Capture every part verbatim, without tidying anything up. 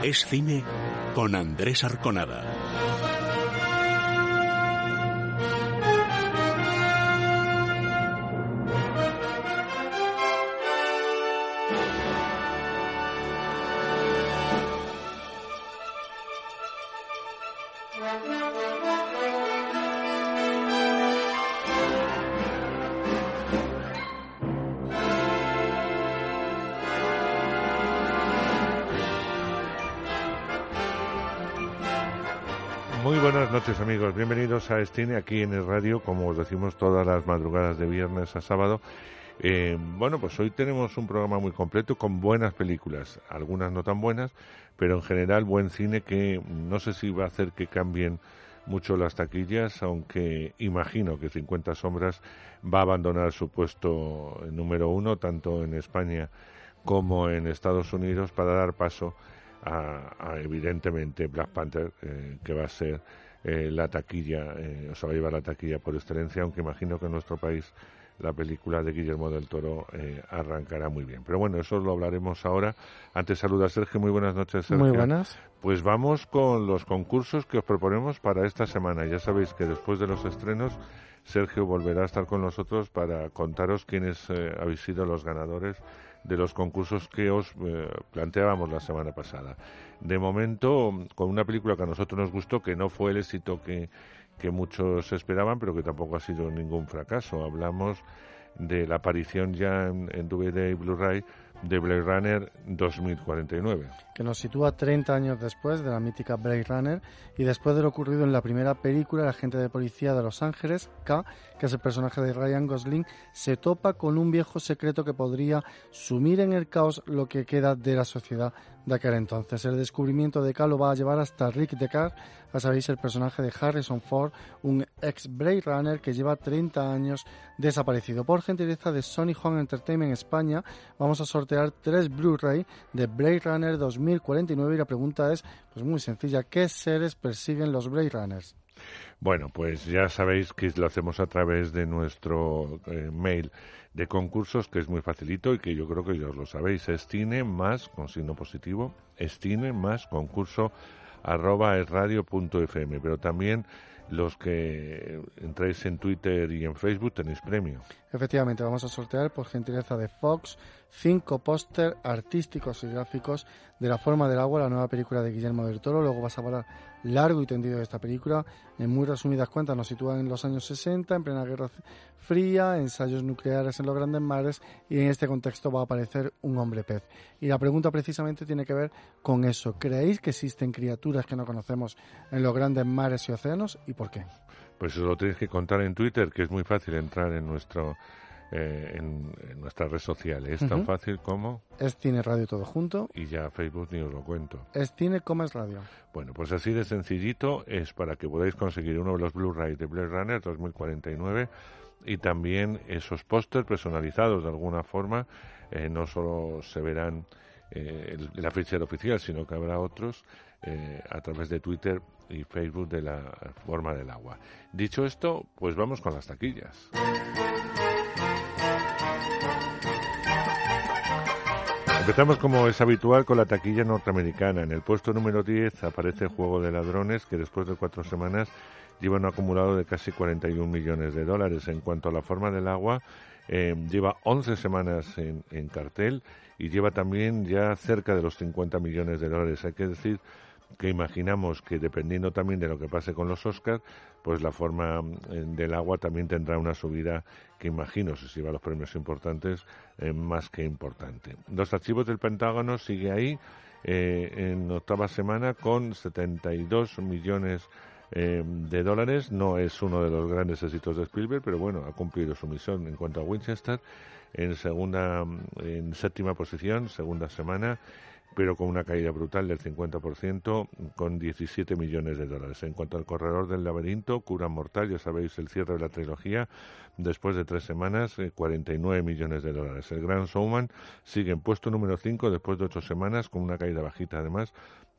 Es cine con Andrés Arconada. Muy buenas noches, amigos, bienvenidos a Cine aquí en el radio, como os decimos todas las madrugadas de viernes a sábado. Eh, bueno, pues hoy tenemos un programa muy completo con buenas películas, algunas no tan buenas, pero en general buen cine que no sé si va a hacer que cambien mucho las taquillas, aunque imagino que cincuenta sombras va a abandonar su puesto número uno, tanto en España como en Estados Unidos, para dar paso a, a evidentemente Black Panther, eh, que va a ser eh, la taquilla, eh, o sea, va a llevar la taquilla por excelencia, aunque imagino que en nuestro país la película de Guillermo del Toro eh, arrancará muy bien. Pero bueno, eso lo hablaremos ahora. Antes saluda a Sergio. Muy buenas noches, Sergio. Muy buenas. Pues vamos con los concursos que os proponemos para esta semana. Ya sabéis que después de los estrenos, Sergio volverá a estar con nosotros para contaros quiénes eh, habéis sido los ganadores de los concursos que os eh, planteábamos la semana pasada. De momento, con una película que a nosotros nos gustó, que no fue el éxito que, que muchos esperaban, pero que tampoco ha sido ningún fracaso. Hablamos de la aparición ya en, en D V D y Blu-ray de Blade Runner dos mil cuarenta y nueve. Que nos sitúa treinta años después de la mítica Blade Runner y después de lo ocurrido en la primera película, el agente de policía de Los Ángeles, K, que es el personaje de Ryan Gosling, se topa con un viejo secreto que podría sumir en el caos lo que queda de la sociedad de aquel entonces. El descubrimiento de K lo va a llevar hasta Rick Deckard, ya sabéis, el personaje de Harrison Ford, un ex Blade Runner que lleva treinta años desaparecido. Por gentileza de Sony Home Entertainment España, vamos a sortear tres Blu-ray de Blade Runner dos mil cuarenta y nueve y la pregunta es pues muy sencilla: ¿qué seres persiguen los Blade Runners? Bueno, pues ya sabéis que lo hacemos a través de nuestro eh, mail de concursos, que es muy facilito y que yo creo que ya os lo sabéis. Es cine más, con signo positivo, es cine más concurso arroba esradio punto f m. Pero también los que entráis en Twitter y en Facebook tenéis premio. Efectivamente, vamos a sortear por gentileza de Fox cinco póster artísticos y gráficos de La forma del agua, la nueva película de Guillermo del Toro. Luego vas a hablar largo y tendido de esta película. En muy resumidas cuentas nos sitúa en los años sesenta, en plena Guerra Fría, ensayos nucleares en los grandes mares, y en este contexto va a aparecer un hombre pez. Y la pregunta precisamente tiene que ver con eso. ¿Creéis que existen criaturas que no conocemos en los grandes mares y océanos? ¿Y por qué? Pues os lo tenéis que contar en Twitter, que es muy fácil entrar en nuestro eh, en, en nuestra red social. Es uh-huh. tan fácil como... Es Cine Radio todo junto. Y ya Facebook ni os lo cuento. Es Cine como es Radio. Bueno, pues así de sencillito es para que podáis conseguir uno de los Blu-ray de Blade Runner dos mil cuarenta y nueve y también esos pósters personalizados de alguna forma. Eh, no solo se verán eh, el, la ficha oficial, sino que habrá otros eh, a través de Twitter y Facebook de La forma del agua. Dicho esto, pues vamos con las taquillas. Empezamos, como es habitual, con la taquilla norteamericana. En el puesto número diez aparece Juego de Ladrones, que después de cuatro semanas lleva un acumulado de casi cuarenta y un millones de dólares. En cuanto a La forma del agua, eh, lleva once semanas en, en cartel y lleva también ya cerca de los cincuenta millones de dólares. Hay que decir que imaginamos que, dependiendo también de lo que pase con los Oscars, pues La forma del agua también tendrá una subida que imagino, si se lleva los premios importantes, eh, más que importante. Los archivos del Pentágono sigue ahí eh, en octava semana con setenta y dos millones eh, de dólares. No es uno de los grandes éxitos de Spielberg, pero bueno, ha cumplido su misión. En cuanto a Winchester, en segunda, en séptima posición, segunda semana, pero con una caída brutal del cincuenta por ciento, con diecisiete millones de dólares. En cuanto al Corredor del Laberinto, Cura Mortal, ya sabéis, el cierre de la trilogía, después de tres semanas, eh, cuarenta y nueve millones de dólares. El Gran Showman sigue en puesto número cinco, después de ocho semanas, con una caída bajita además,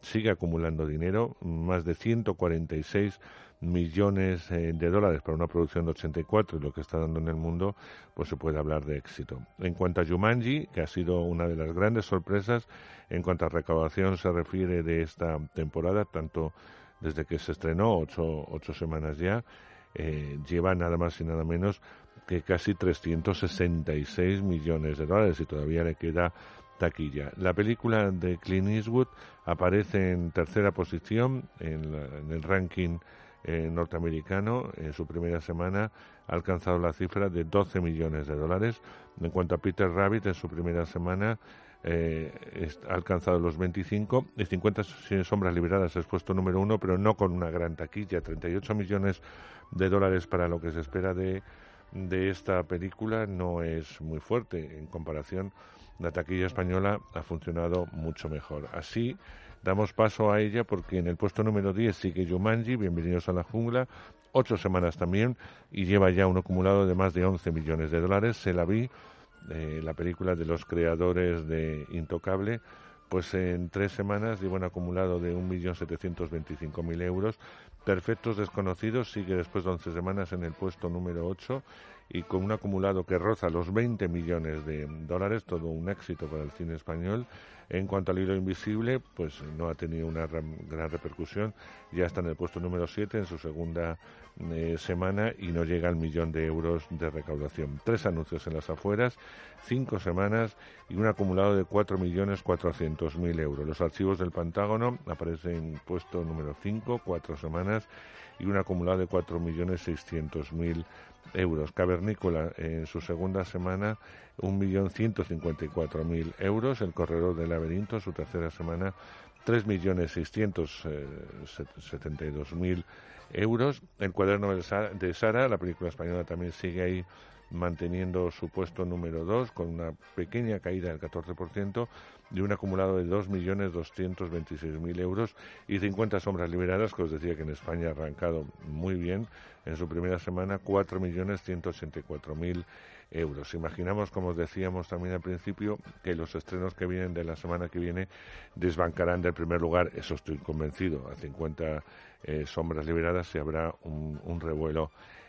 sigue acumulando dinero, más de ciento cuarenta y seis millones eh, de dólares para una producción de ochenta y cuatro, y lo que está dando en el mundo, pues se puede hablar de éxito. En cuanto a Jumanji, que ha sido una de las grandes sorpresas en cuanto a recaudación se refiere de esta temporada, tanto desde que se estrenó, ocho, ocho semanas ya, eh, lleva nada más y nada menos que casi trescientos sesenta y seis millones de dólares, y todavía le queda taquilla. La película de Clint Eastwood aparece en tercera posición en, la, en el ranking eh, norteamericano. En su primera semana ha alcanzado la cifra de doce millones de dólares. En cuanto a Peter Rabbit, en su primera semana eh, ha alcanzado los veinticinco, y cincuenta sombras liberadas es puesto número uno, pero no con una gran taquilla, treinta y ocho millones de dólares para lo que se espera de, de esta película no es muy fuerte. En comparación, la taquilla española ha funcionado mucho mejor. Así damos paso a ella, porque en el puesto número diez sigue Jumanji, Bienvenidos a la Jungla, ocho semanas también, y lleva ya un acumulado de más de once millones de dólares. Se la vi, eh, la película de los creadores de Intocable, pues en tres semanas lleva un acumulado de un millón setecientos veinticinco mil euros. Perfectos Desconocidos sigue después de once semanas en el puesto número ocho, y con un acumulado que roza los veinte millones de dólares, todo un éxito para el cine español. En cuanto al Hilo Invisible, pues no ha tenido una gran repercusión, ya está en el puesto número siete en su segunda eh, semana, y no llega al millón de euros de recaudación. Tres anuncios en las afueras, cinco semanas y un acumulado de cuatro millones cuatrocientos mil euros. Los Archivos del Pentágono aparecen en puesto número cinco, cuatro semanas y un acumulado de cuatro millones seiscientos mil euros. Cavernícola en su segunda semana, un millón ciento cincuenta y cuatro mil euros. El Corredor del Laberinto, su tercera semana, tres millones seiscientos setenta y dos mil euros. El Cuaderno de Sara, la película española, también sigue ahí manteniendo su puesto número dos, con una pequeña caída del catorce por ciento, de un acumulado de dos millones doscientos veintiséis mil euros. Y cincuenta sombras liberadas, que os decía que en España ha arrancado muy bien, en su primera semana, cuatro millones ciento ochenta y cuatro mil euros. Imaginamos, como os decíamos también al principio, que los estrenos que vienen de la semana que viene desbancarán del primer lugar, eso estoy convencido. A cincuenta eh, sombras liberadas se habrá un, un revuelo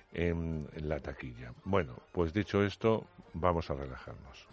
en la taquilla. Bueno, pues dicho esto, vamos a relajarnos.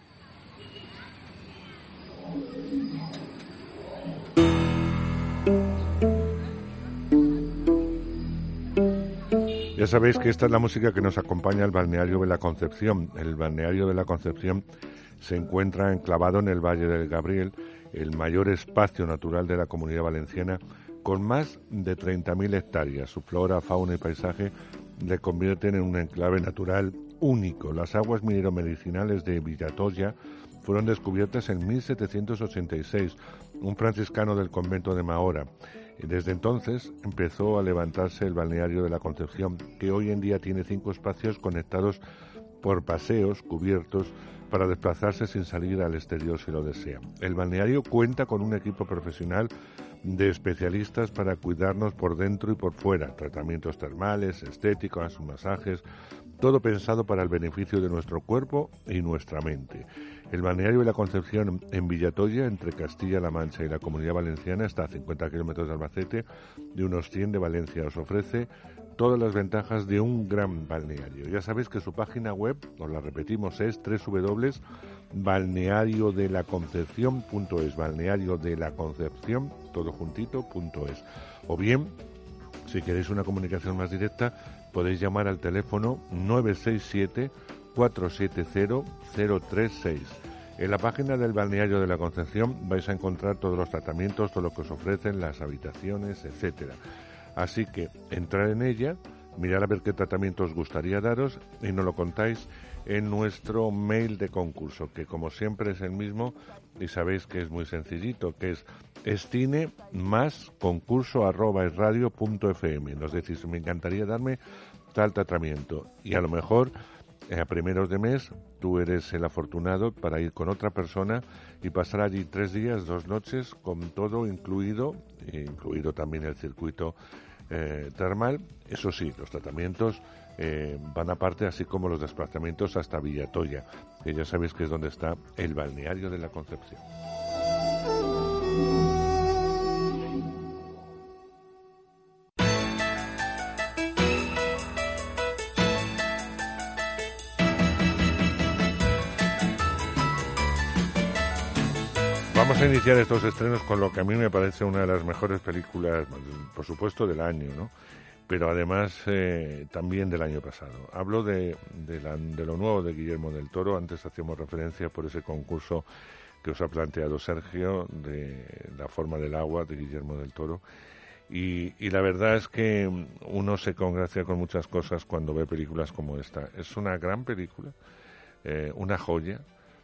Ya sabéis que esta es la música que nos acompaña al balneario de la Concepción. El balneario de la Concepción se encuentra enclavado en el Valle del Gabriel, el mayor espacio natural de la Comunidad Valenciana, con más de treinta mil hectáreas. Su flora, fauna y paisaje le convierten en un enclave natural único. Las aguas minero-medicinales de Villatoya fueron descubiertas en mil setecientos ochenta y seis, un franciscano del convento de Mahora. Y desde entonces empezó a levantarse el balneario de la Concepción, que hoy en día tiene cinco espacios conectados por paseos cubiertos para desplazarse sin salir al exterior si lo desea. El balneario cuenta con un equipo profesional de especialistas para cuidarnos por dentro y por fuera, tratamientos termales, estéticos, masajes, todo pensado para el beneficio de nuestro cuerpo y nuestra mente. El balneario de la Concepción en Villatoya, entre Castilla-La Mancha y la Comunidad Valenciana, está a cincuenta kilómetros de Albacete, de unos cien de Valencia. Os ofrece todas las ventajas de un gran balneario. Ya sabéis que su página web, os la repetimos, es doble u doble u doble u punto balneario de la concepción punto es, balneario de la concepción, todo juntito, punto es. O bien, si queréis una comunicación más directa, podéis llamar al teléfono nueve seis siete, cuatro siete cero, cero tres seis. En la página del Balneario de la Concepción vais a encontrar todos los tratamientos, todo lo que os ofrecen, las habitaciones, etcétera. Así que entrar en ella, mirad a ver qué tratamiento os gustaría daros y nos lo contáis en nuestro mail de concurso, que como siempre es el mismo y sabéis que es muy sencillito, que es estine más concurso arroba es radio punto f m. Nos decís, me encantaría darme tal tratamiento, y a lo mejor eh, a primeros de mes tú eres el afortunado para ir con otra persona y pasar allí tres días, dos noches, con todo incluido, incluido también el circuito eh, termal. Eso sí, los tratamientos eh, van aparte, así como los desplazamientos hasta Villatoya, que ya sabéis que es donde está el balneario de la Concepción. Vamos a iniciar estos estrenos con lo que a mí me parece una de las mejores películas, por supuesto, del año, ¿no? Pero además eh, también del año pasado. Hablo de, de, la, de lo nuevo de Guillermo del Toro. Antes hacíamos referencia por ese concurso que os ha planteado Sergio, de La forma del agua, de Guillermo del Toro. Y, y la verdad es que uno se congracia con muchas cosas cuando ve películas como esta. Es una gran película, eh, una joya,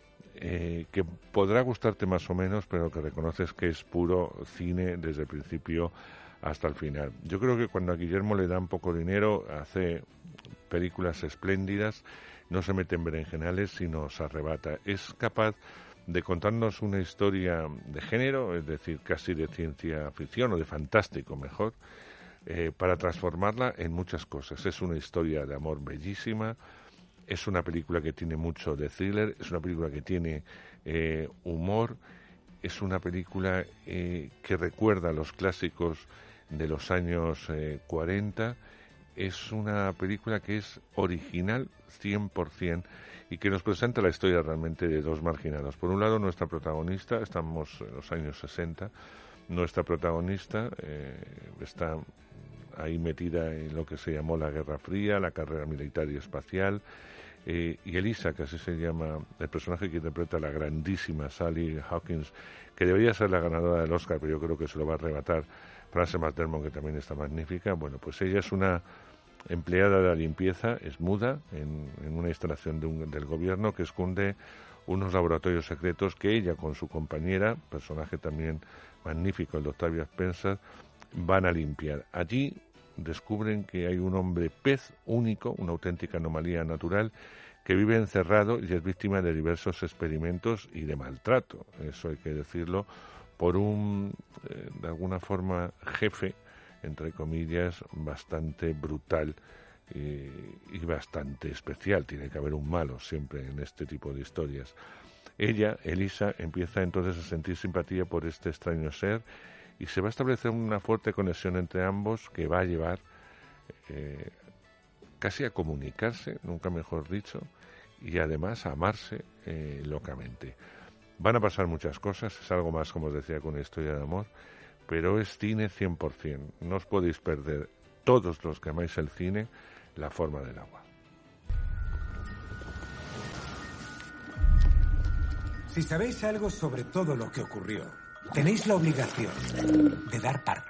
eh, que podrá gustarte más o menos, pero que reconoces que es puro cine desde el principio hasta el final. Yo creo que cuando a Guillermo le dan poco dinero, hace películas espléndidas, no se mete en berenjenales, sino se arrebata. Es capaz de contarnos una historia de género, es decir, casi de ciencia ficción o de fantástico mejor, eh, para transformarla en muchas cosas. Es una historia de amor bellísima, es una película que tiene mucho de thriller, es una película que tiene eh, humor, es una película eh, que recuerda a los clásicos de los años eh, cuarenta, es una película que es original cien por ciento y que nos presenta la historia realmente de dos marginados. Por un lado, nuestra protagonista, estamos en los años sesenta, nuestra protagonista eh, está ahí metida en lo que se llamó la Guerra Fría, la carrera militar y espacial, eh, y Elisa, que así se llama el personaje que interpreta la grandísima Sally Hawkins, que debería ser la ganadora del Oscar, pero yo creo que se lo va a arrebatar Frances McDermott, que también está magnífica. Bueno, pues ella es una empleada de la limpieza, es muda, en, en una instalación de un, del gobierno que esconde unos laboratorios secretos que ella con su compañera, personaje también magnífico, el de Octavia Spencer, van a limpiar. Allí descubren que hay un hombre pez único, una auténtica anomalía natural, que vive encerrado y es víctima de diversos experimentos y de maltrato, eso hay que decirlo, por un, eh, de alguna forma, jefe, entre comillas, bastante brutal y, y bastante especial. Tiene que haber un malo siempre en este tipo de historias. Ella, Elisa, empieza entonces a sentir simpatía por este extraño ser y se va a establecer una fuerte conexión entre ambos que va a llevar eh, casi a comunicarse, nunca mejor dicho, y además a amarse eh, locamente. Van a pasar muchas cosas, es algo más, como os decía, con una historia de amor, pero es cine cien por ciento. No os podéis perder, todos los que amáis el cine, La forma del agua. Si sabéis algo sobre todo lo que ocurrió, tenéis la obligación de dar parte.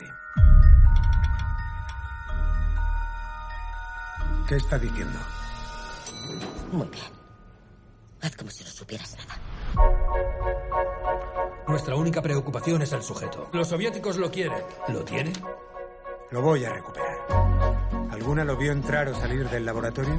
¿Qué está diciendo? Muy bien. Haz como si no supieras nada. Nuestra única preocupación es el sujeto. Los soviéticos lo quieren. ¿Lo tienen? Lo voy a recuperar. ¿Alguna lo vio entrar o salir del laboratorio?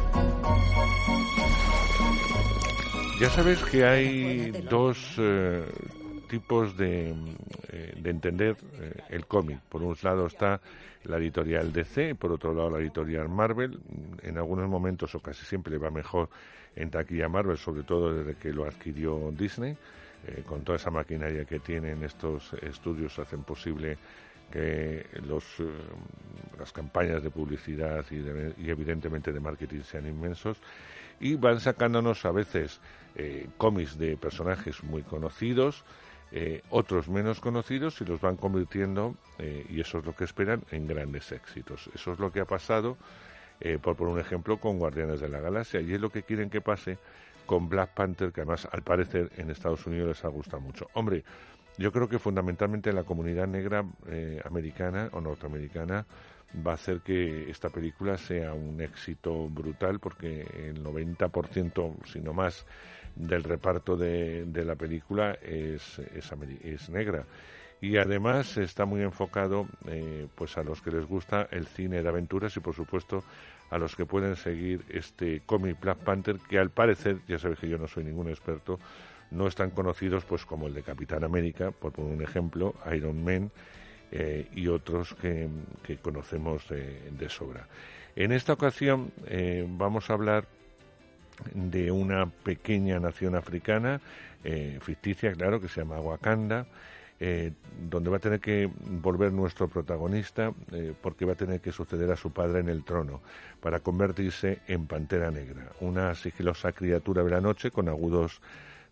Ya sabes que hay dos eh, tipos de, eh, de entender eh, el cómic. Por un lado está la editorial D C, por otro lado la editorial Marvel. En algunos momentos, o casi siempre, le va mejor en taquilla Marvel, sobre todo desde que lo adquirió Disney. Eh, con toda esa maquinaria que tienen estos estudios, hacen posible que los, eh, las campañas de publicidad y, de, y evidentemente de marketing sean inmensos, y van sacándonos a veces eh, cómics de personajes muy conocidos, eh, otros menos conocidos, y los van convirtiendo, eh, y eso es lo que esperan, en grandes éxitos. Eso es lo que ha pasado, eh, por poner un ejemplo, con Guardianes de la Galaxia, y es lo que quieren que pase con Black Panther, que además al parecer en Estados Unidos les ha gustado mucho. Hombre, yo creo que fundamentalmente la comunidad negra eh, americana o norteamericana va a hacer que esta película sea un éxito brutal, porque el noventa por ciento, si no más, del reparto de, de la película es, es, es negra. Y además está muy enfocado eh, pues a los que les gusta el cine de aventuras y, por supuesto, a los que pueden seguir este cómic Black Panther, que al parecer, ya sabéis que yo no soy ningún experto, no están conocidos pues como el de Capitán América, por poner un ejemplo, Iron Man eh, y otros que, que conocemos de, de sobra. En esta ocasión eh, vamos a hablar de una pequeña nación africana, eh, ficticia, claro, que se llama Wakanda, Eh, donde va a tener que volver nuestro protagonista eh, porque va a tener que suceder a su padre en el trono para convertirse en Pantera Negra, una sigilosa criatura de la noche con agudos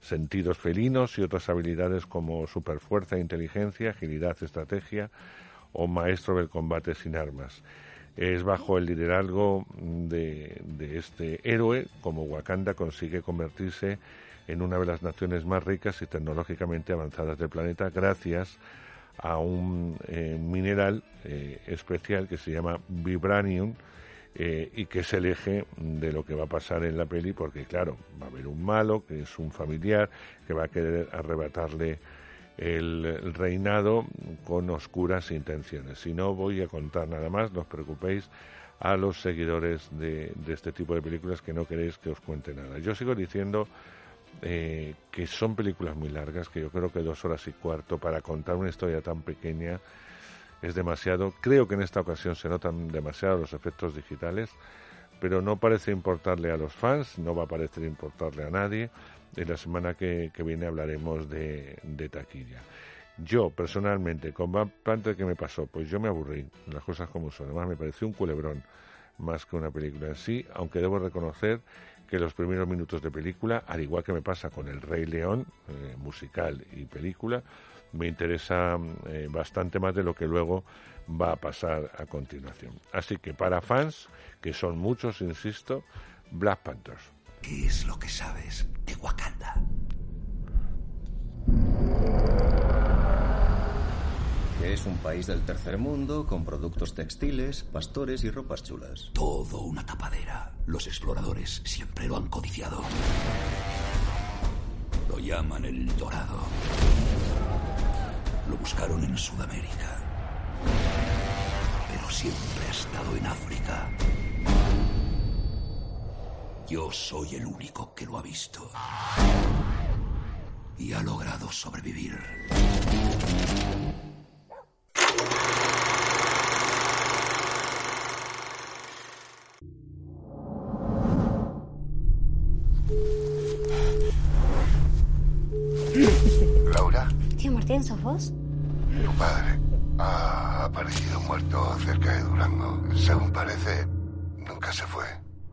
sentidos felinos y otras habilidades como superfuerza, inteligencia, agilidad, estrategia o maestro del combate sin armas. Es bajo el liderazgo de, de este héroe como Wakanda consigue convertirse en una de las naciones más ricas y tecnológicamente avanzadas del planeta gracias a un eh, mineral eh, especial que se llama Vibranium, eh, y que es el eje de lo que va a pasar en la peli, porque claro, va a haber un malo que es un familiar que va a querer arrebatarle el, el reinado con oscuras intenciones. Y no voy a contar nada más, no os preocupéis a los seguidores de, de este tipo de películas que no queréis que os cuente nada. Yo sigo diciendo eh, que son películas muy largas, que yo creo que dos horas y cuarto para contar una historia tan pequeña es demasiado. Creo que en esta ocasión se notan demasiado los efectos digitales, pero no parece importarle a los fans, no va a parecer importarle a nadie. En la semana que, que viene hablaremos de, de taquilla. Yo, personalmente, con Black Panther, ¿qué me pasó? Pues yo me aburrí, las cosas como son. Además, me pareció un culebrón más que una película en sí, aunque debo reconocer que los primeros minutos de película, al igual que me pasa con El Rey León, eh, musical y película, me interesa eh, bastante más de lo que luego va a pasar a continuación. Así que para fans, que son muchos, insisto, Black Panther. ¿Qué es lo que sabes de Wakanda? Que es un país del tercer mundo con productos textiles, pastores y ropas chulas. Todo una tapadera. Los exploradores siempre lo han codiciado. Lo llaman el Dorado. Lo buscaron en Sudamérica, pero siempre ha estado en África. Yo soy el único que lo ha visto y ha logrado sobrevivir. ¿Laura? Tío Martín, ¿sos vos? Tu padre ha aparecido muerto cerca de Durango. Según parece, nunca se fue.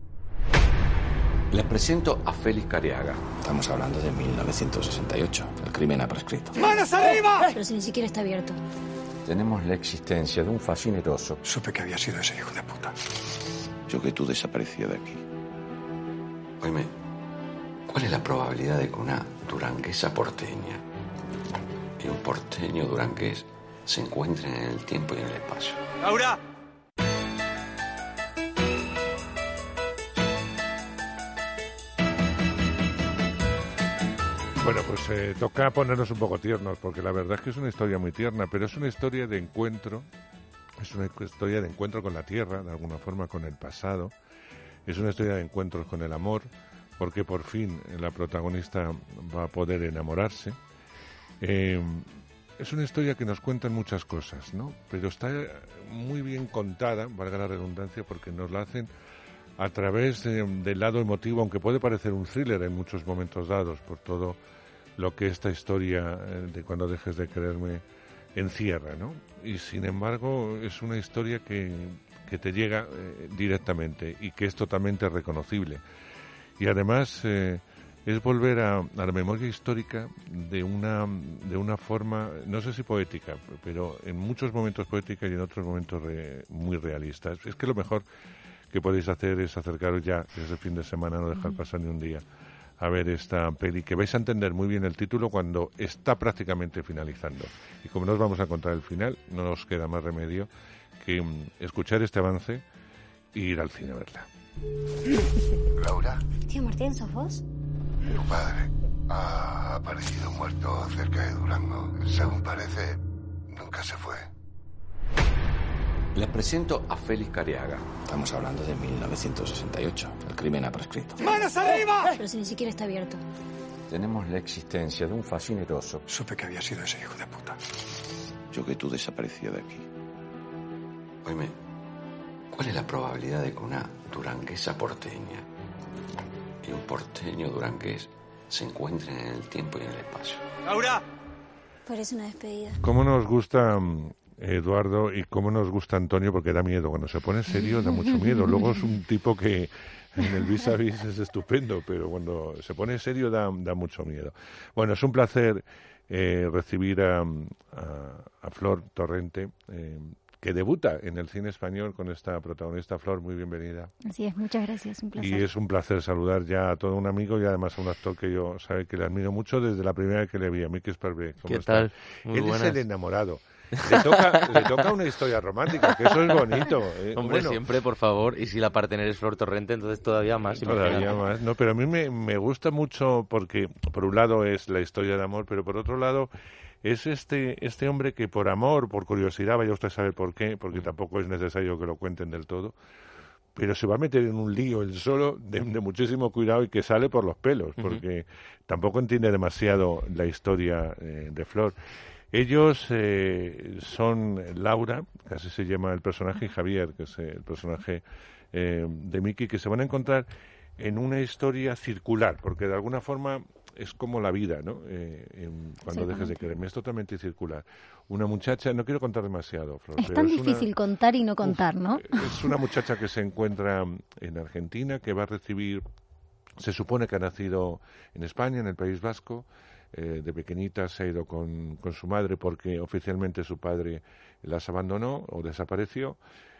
Les presento a Félix Careaga. Estamos hablando de mil novecientos sesenta y ocho. El crimen ha prescrito. ¡Manos arriba! Pero si ni siquiera está abierto. Tenemos la existencia de un fascineroso. Supe que había sido ese hijo de puta. Yo que tú desaparecía de aquí. Oíme, ¿cuál es la probabilidad de que una duranguesa porteña y un porteño durangués se encuentren en el tiempo y en el espacio? ¡Laura! Bueno, pues eh, toca ponernos un poco tiernos, porque la verdad es que es una historia muy tierna, pero es una historia de encuentro, es una historia de encuentro con la tierra, de alguna forma con el pasado, es una historia de encuentros con el amor, porque por fin la protagonista va a poder enamorarse. Eh, es una historia que nos cuentan muchas cosas, ¿no? Pero está muy bien contada, valga la redundancia, porque nos la hacen a través de, del lado emotivo, aunque puede parecer un thriller en muchos momentos dados, por todo lo que esta historia eh, de Cuando dejes de quererme encierra, ¿no? Y sin embargo es una historia que, que te llega eh, directamente y que es totalmente reconocible. Y además eh, es volver a, a la memoria histórica de una, de una forma, no sé si poética, pero en muchos momentos poética y en otros momentos re, muy realista. Es, es que lo mejor que podéis hacer es acercaros ya ese fin de semana, no dejar pasar ni un día, a ver esta peli, que vais a entender muy bien el título cuando está prácticamente finalizando. Y como no os vamos a contar el final, no nos queda más remedio que um, escuchar este avance e ir al cine a verla. ¿Laura? Tío Martín, ¿sos vos? Tu padre ha aparecido muerto cerca de Durango. Según parece, nunca se fue. Les presento a Félix Careaga. Estamos hablando de mil novecientos sesenta y ocho. El crimen ha prescrito. ¡Manos arriba! Pero si ni siquiera está abierto. Tenemos la existencia de un fascineroso. Supe que había sido ese hijo de puta. Yo que tú desaparecía de aquí. Oíme, ¿cuál es la probabilidad de que una duranguesa porteña y un porteño durangués se encuentren en el tiempo y en el espacio? ¡Laura! Parece una despedida. ¿Cómo nos gusta Eduardo, y cómo nos gusta Antonio, porque da miedo. Cuando se pone serio da mucho miedo. Luego es un tipo que en el vis a vis es estupendo, pero cuando se pone serio da, da mucho miedo. Bueno, es un placer eh, recibir a, a, a Flor Torrente, eh, que debuta en el cine español con esta protagonista. Flor, muy bienvenida. Así es, muchas gracias, un placer. Y es un placer saludar ya a todo un amigo y además a un actor que yo sabe que le admiro mucho desde la primera vez que le vi, a Miki Sparvé. ¿Qué tal? Muy Él buenas. Es el enamorado. Le toca, le toca una historia romántica, que eso es bonito. Eh. Hombre, bueno, siempre, por favor. Y si la partener es Flor Torrente, entonces todavía más. Todavía imagínate. más. No, pero a mí me, me gusta mucho porque, por un lado, es la historia de amor, pero por otro lado, es este este hombre que por amor, por curiosidad, vaya usted a saber por qué, porque tampoco es necesario que lo cuenten del todo, pero se va a meter en un lío él solo de, de muchísimo cuidado y que sale por los pelos, porque uh-huh. tampoco entiende demasiado la historia eh, de Flor. Ellos eh, son Laura, que así se llama el personaje, y Javier, que es el personaje eh, de Miki, que se van a encontrar en una historia circular, porque de alguna forma es como la vida, ¿no? Eh, en, cuando dejes de quererme, es totalmente circular. Una muchacha, no quiero contar demasiado, Flor. Es tan es difícil una, contar y no contar, uf, ¿no? Es una muchacha que se encuentra en Argentina, que va a recibir, se supone que ha nacido en España, en el País Vasco. Eh, de pequeñita se ha ido con, con su madre porque oficialmente su padre las abandonó o desapareció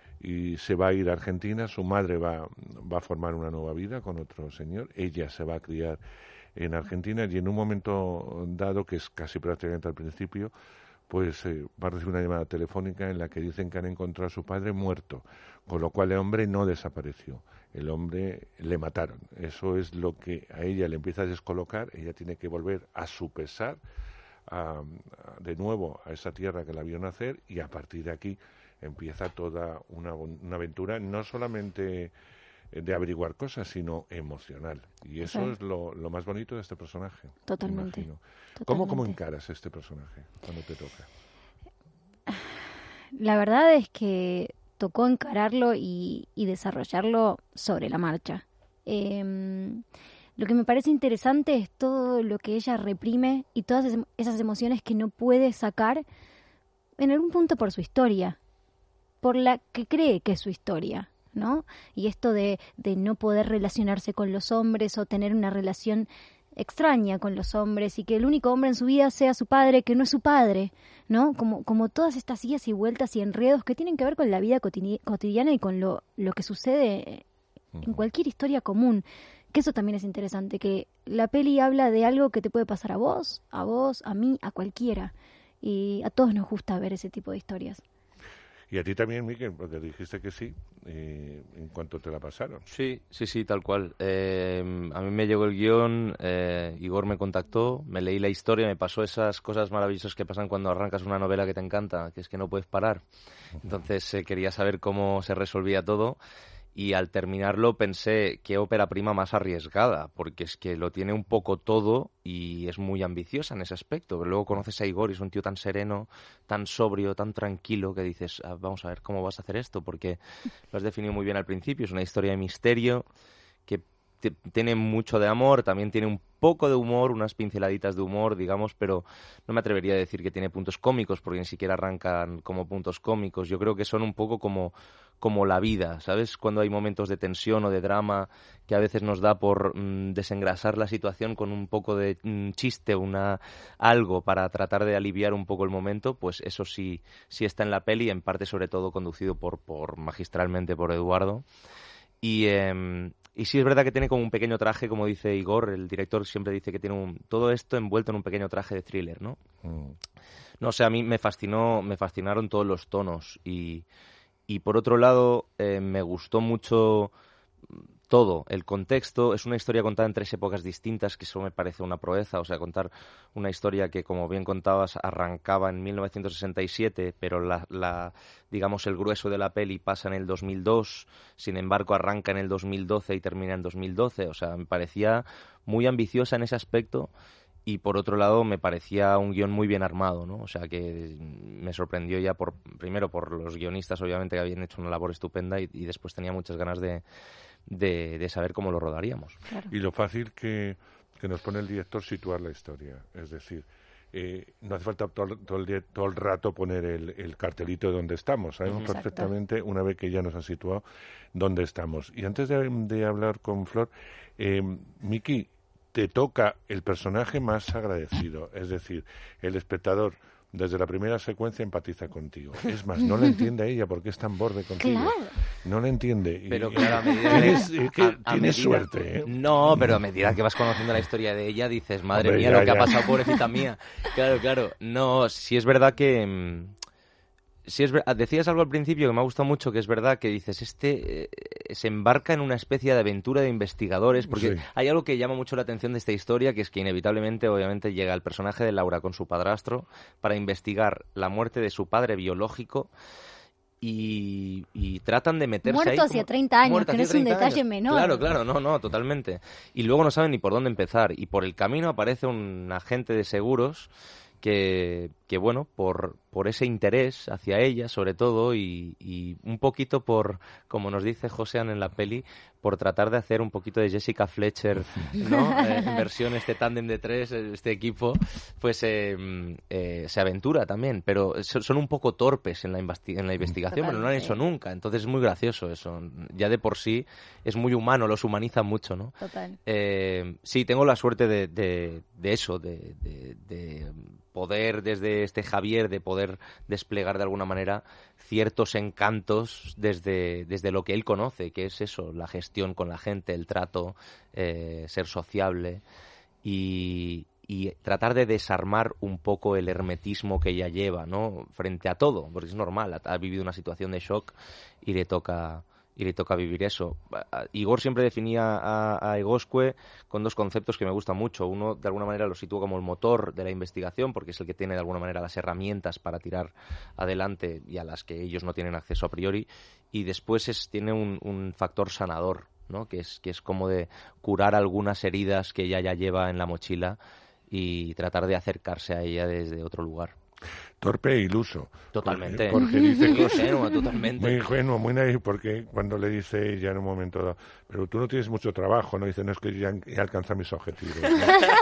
y se va a ir a Argentina. Su madre va, va a formar una nueva vida con otro señor. Ella se va a criar en Argentina y en un momento dado, que es casi prácticamente al principio, pues eh, va a recibir una llamada telefónica en la que dicen que han encontrado a su padre muerto, con lo cual el hombre no desapareció. El hombre le mataron. Eso es lo que a ella le empieza a descolocar. Ella tiene que volver a su pesar a, a, de nuevo a esa tierra que la vio nacer, y a partir de aquí empieza toda una, una aventura no solamente de averiguar cosas, sino emocional. Y eso sí. es lo, lo más bonito de este personaje. Totalmente. Totalmente. ¿Cómo, ¿Cómo encaras este personaje cuando te toca? La verdad es que tocó encararlo y, y desarrollarlo sobre la marcha. Eh, lo que me parece interesante es todo lo que ella reprime y todas esas emociones que no puede sacar en algún punto por su historia, por la que cree que es su historia, ¿no? Y esto de, de no poder relacionarse con los hombres o tener una relación extraña con los hombres y que el único hombre en su vida sea su padre, que no es su padre, ¿no? Como, como todas estas idas y vueltas y enredos que tienen que ver con la vida cotidi- cotidiana y con lo, lo que sucede en cualquier historia común. Que eso también es interesante, que la peli habla de algo que te puede pasar a vos, a vos, a mí, a cualquiera. Y a todos nos gusta ver ese tipo de historias. Y a ti también, Miquel, porque dijiste que sí, eh, en cuanto te la pasaron. Sí, sí, sí, tal cual. Eh, a mí me llegó el guión, eh, Igor me contactó, me leí la historia, me pasó esas cosas maravillosas que pasan cuando arrancas una novela que te encanta, que es que no puedes parar. Entonces eh, quería saber cómo se resolvía todo. Y al terminarlo pensé, qué ópera prima más arriesgada, porque es que lo tiene un poco todo y es muy ambiciosa en ese aspecto. Pero luego conoces a Igor y es un tío tan sereno, tan sobrio, tan tranquilo, que dices, ah, vamos a ver cómo vas a hacer esto, porque lo has definido muy bien al principio. Es una historia de misterio que t- tiene mucho de amor, también tiene un poco de humor, unas pinceladitas de humor, digamos, pero no me atrevería a decir que tiene puntos cómicos, porque ni siquiera arrancan como puntos cómicos. Yo creo que son un poco como... como la vida, ¿sabes? Cuando hay momentos de tensión o de drama que a veces nos da por mmm, desengrasar la situación con un poco de mmm, chiste, una algo para tratar de aliviar un poco el momento, pues eso sí, sí está en la peli, en parte sobre todo conducido por, por magistralmente por Eduardo. Y, eh, y sí es verdad que tiene como un pequeño traje, como dice Igor, el director siempre dice que tiene un, todo esto envuelto en un pequeño traje de thriller, ¿no? Mm. No sé, a mí me fascinó, me fascinaron todos los tonos y... Y por otro lado, eh, me gustó mucho todo, el contexto. Es una historia contada en tres épocas distintas, que eso me parece una proeza. O sea, contar una historia que, como bien contabas, arrancaba en mil novecientos sesenta y siete, pero la, la, digamos el grueso de la peli pasa en el dos mil dos, sin embargo arranca en el dos mil doce y termina en dos mil doce. O sea, me parecía muy ambiciosa en ese aspecto. Y por otro lado me parecía un guión muy bien armado, ¿no? O sea que me sorprendió ya por primero por los guionistas, obviamente, que habían hecho una labor estupenda y, y después tenía muchas ganas de, de, de saber cómo lo rodaríamos. Claro. Y lo fácil que, que nos pone el director situar la historia. Es decir, eh, no hace falta todo, todo, el día, todo el rato poner el, el cartelito de dónde estamos. Sabemos Exacto. perfectamente, una vez que ya nos han situado, dónde estamos. Y antes de, de hablar con Flor, eh, Miki, te toca el personaje más agradecido, es decir, el espectador desde la primera secuencia empatiza contigo. Es más, no la entiende ella porque es tan borde contigo. Claro. No la entiende. Pero claro, a medida de... Tienes, es que a, a tienes medida, suerte, ¿eh? No, pero a medida que vas conociendo la historia de ella, dices, madre Hombre, mía, ya, lo que ya. ha pasado, pobrecita mía. Claro, claro. No, sí es verdad que... Sí es ver... Decías algo al principio que me ha gustado mucho, que es verdad que dices, este eh, se embarca en una especie de aventura de investigadores, porque Sí. hay algo que llama mucho la atención de esta historia, que es que inevitablemente, obviamente, llega el personaje de Laura con su padrastro para investigar la muerte de su padre biológico y, y tratan de meterse Muerto ahí hacia como... treinta años, Muerto que no hacia es un treinta detalle años. menor. Claro, claro, no, no, totalmente. Y luego no saben ni por dónde empezar. Y por el camino aparece un agente de seguros que, que bueno, por, por ese interés hacia ella, sobre todo, y, y un poquito por, como nos dice Josean en la peli, por tratar de hacer un poquito de Jessica Fletcher, ¿no? Eh, en versión este tándem de tres, este equipo, pues eh, eh, se aventura también, pero so- son un poco torpes en la, investi- en la investigación, pero no lo han hecho nunca, entonces es muy gracioso eso, ya de por sí es muy humano, los humaniza mucho, ¿no? Total. Eh, sí, tengo la suerte de, de, de eso, de, de, de poder desde este Javier, de poder desplegar de alguna manera ciertos encantos desde, desde lo que él conoce, que es eso, la gestión con la gente, el trato, eh, ser sociable y, y tratar de desarmar un poco el hermetismo que ella lleva, ¿no? Frente a todo, porque es normal, ha, ha vivido una situación de shock y le toca... y le toca vivir eso. Igor siempre definía a, a Egoscue con dos conceptos que me gustan mucho. Uno, de alguna manera, lo sitúa como el motor de la investigación, porque es el que tiene, de alguna manera, las herramientas para tirar adelante y a las que ellos no tienen acceso a priori. Y después es, tiene un, un factor sanador, ¿no? Que es, que es como de curar algunas heridas que ella ya lleva en la mochila y tratar de acercarse a ella desde otro lugar. Torpe e iluso. Totalmente. Porque, porque dice muy cosas, ingenuo, totalmente. Muy ingenuo, muy naif, porque cuando le dice ella en un momento dado, pero tú no tienes mucho trabajo, ¿no? Dice, no, es que ya he alcanzado mis objetivos. ¿no?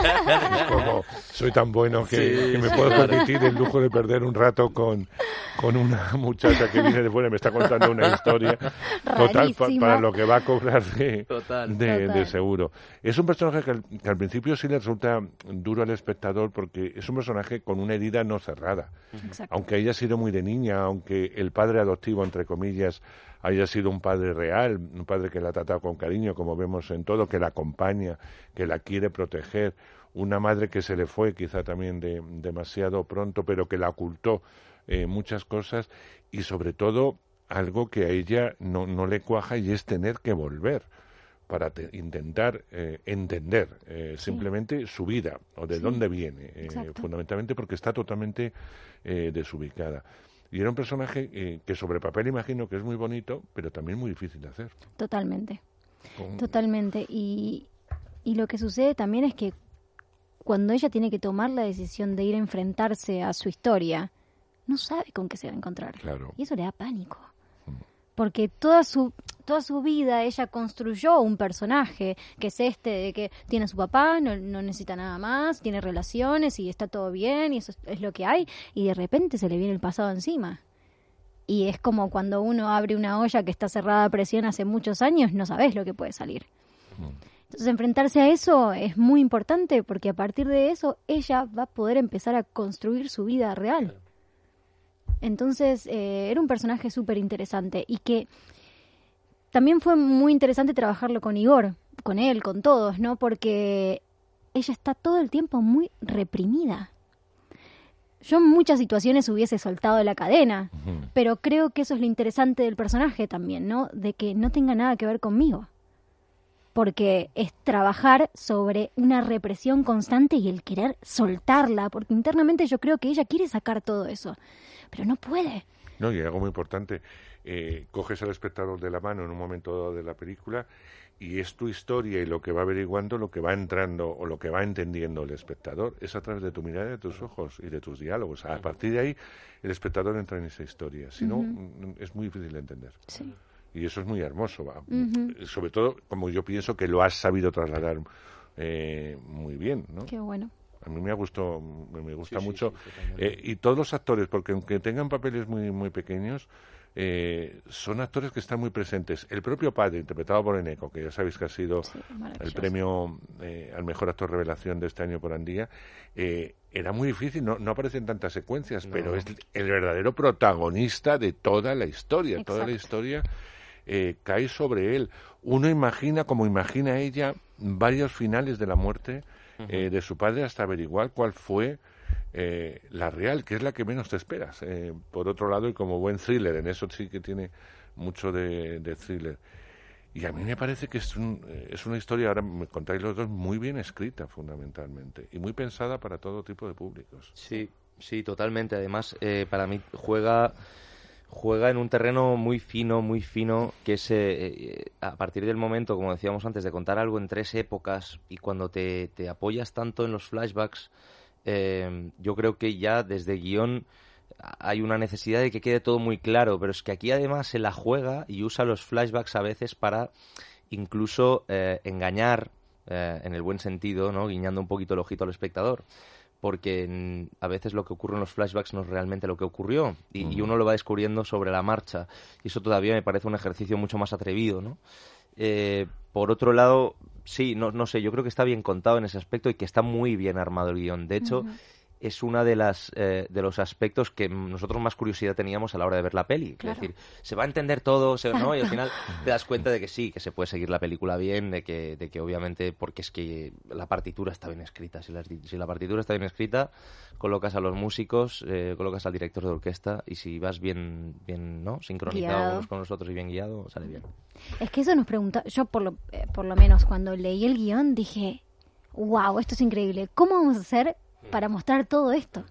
Es como, soy tan bueno que, Sí, que me sí, puedo claro. permitir el lujo de perder un rato con, con una muchacha que viene de fuera y me está contando una historia total pa, para lo que va a cobrar de, Total. de, Total. de seguro. Es un personaje que al, que al principio sí le resulta duro al espectador porque es un personaje con una herida no cerrada. Exacto. Aunque haya sido muy de niña, aunque el padre adoptivo, entre comillas, haya sido un padre real, un padre que la ha tratado con cariño, como vemos en todo, que la acompaña, que la quiere proteger, una madre que se le fue quizá también de, demasiado pronto, pero que la ocultó eh, muchas cosas, y sobre todo algo que a ella no, no le cuaja y es tener que volver para te, intentar eh, entender eh, sí. simplemente su vida o de sí. dónde viene, eh, fundamentalmente porque está totalmente eh, desubicada. Y era un personaje eh, que sobre papel imagino que es muy bonito, pero también muy difícil de hacer. Totalmente, Con... totalmente. Y, y lo que sucede también es que cuando ella tiene que tomar la decisión de ir a enfrentarse a su historia, no sabe con qué se va a encontrar. Claro. Y eso le da pánico. Porque toda su toda su vida ella construyó un personaje, que es este de que tiene a su papá, no, no necesita nada más, tiene relaciones y está todo bien y eso es, es lo que hay, y de repente se le viene el pasado encima. Y es como cuando uno abre una olla que está cerrada a presión hace muchos años, no sabes lo que puede salir. Entonces enfrentarse a eso es muy importante porque a partir de eso ella va a poder empezar a construir su vida real. Entonces, eh, era un personaje súper interesante y que también fue muy interesante trabajarlo con Igor, con él, con todos, ¿no? Porque ella está todo el tiempo muy reprimida. Yo en muchas situaciones hubiese soltado la cadena, uh-huh. pero creo que eso es lo interesante del personaje también, ¿no? De que no tenga nada que ver conmigo. Porque es trabajar sobre una represión constante y el querer soltarla, porque internamente yo creo que ella quiere sacar todo eso. Pero no puede. No, y algo muy importante, eh, coges al espectador de la mano en un momento dado de la película y es tu historia y lo que va averiguando, lo que va entrando o lo que va entendiendo el espectador es a través de tu mirada, de tus ojos y de tus diálogos. A partir de ahí, el espectador entra en esa historia. Si no, uh-huh. es muy difícil de entender. Sí. Y eso es muy hermoso. ¿va? Uh-huh. Sobre todo, como yo pienso que lo has sabido trasladar eh, muy bien, ¿no? Qué bueno. A mí me ha gustado, me gusta sí, mucho. Sí, sí, eh, y todos los actores, porque aunque tengan papeles muy, muy pequeños, eh, son actores que están muy presentes. El propio padre, interpretado por Eneko, que ya sabéis que ha sido sí, el premio eh, al mejor actor revelación de este año por Andía, eh, era muy difícil, no, no aparecen tantas secuencias, no. pero es el verdadero protagonista de toda la historia. Exacto. Toda la historia eh, cae sobre él. Uno imagina, como imagina ella, varios finales de la muerte uh-huh. eh, de su padre hasta averiguar cuál fue Eh, la real, que es la que menos te esperas, eh, por otro lado, y como buen thriller, en eso sí que tiene mucho de, de thriller. Y a mí me parece que es, un, es una historia, ahora me contáis los dos, muy bien escrita fundamentalmente, y muy pensada para todo tipo de públicos. Sí, sí, totalmente. Además, eh, para mí juega... juega en un terreno muy fino, muy fino, que es eh, a partir del momento, como decíamos antes, de contar algo en tres épocas, y cuando te, te apoyas tanto en los flashbacks, Eh, yo creo que ya desde guión hay una necesidad de que quede todo muy claro, pero es que aquí además se la juega y usa los flashbacks a veces para incluso eh, engañar, eh, en el buen sentido, ¿no? Guiñando un poquito el ojito al espectador, porque en, a veces lo que ocurre en los flashbacks no es realmente lo que ocurrió, y, uh-huh. y uno lo va descubriendo sobre la marcha, y eso todavía me parece un ejercicio mucho más atrevido, ¿no? Eh, por otro lado, sí, no, no sé, yo creo que está bien contado en ese aspecto y que está muy bien armado el guión. De hecho, uh-huh. es una de las eh, de los aspectos que nosotros más curiosidad teníamos a la hora de ver la peli. Claro. Es decir, se va a entender todo, se, ¿no? Y al final te das cuenta de que sí, que se puede seguir la película bien, de que, de que obviamente, porque es que la partitura está bien escrita. Si la, si la partitura está bien escrita, colocas a los músicos, eh, colocas al director de orquesta, y si vas bien, bien, ¿no? Sincronizado guiado. Unos con los otros y bien guiado, sale bien. Es que eso nos pregunta, yo por lo, eh, por lo menos cuando leí el guión dije, wow, esto es increíble, ¿cómo vamos a hacer para mostrar todo esto?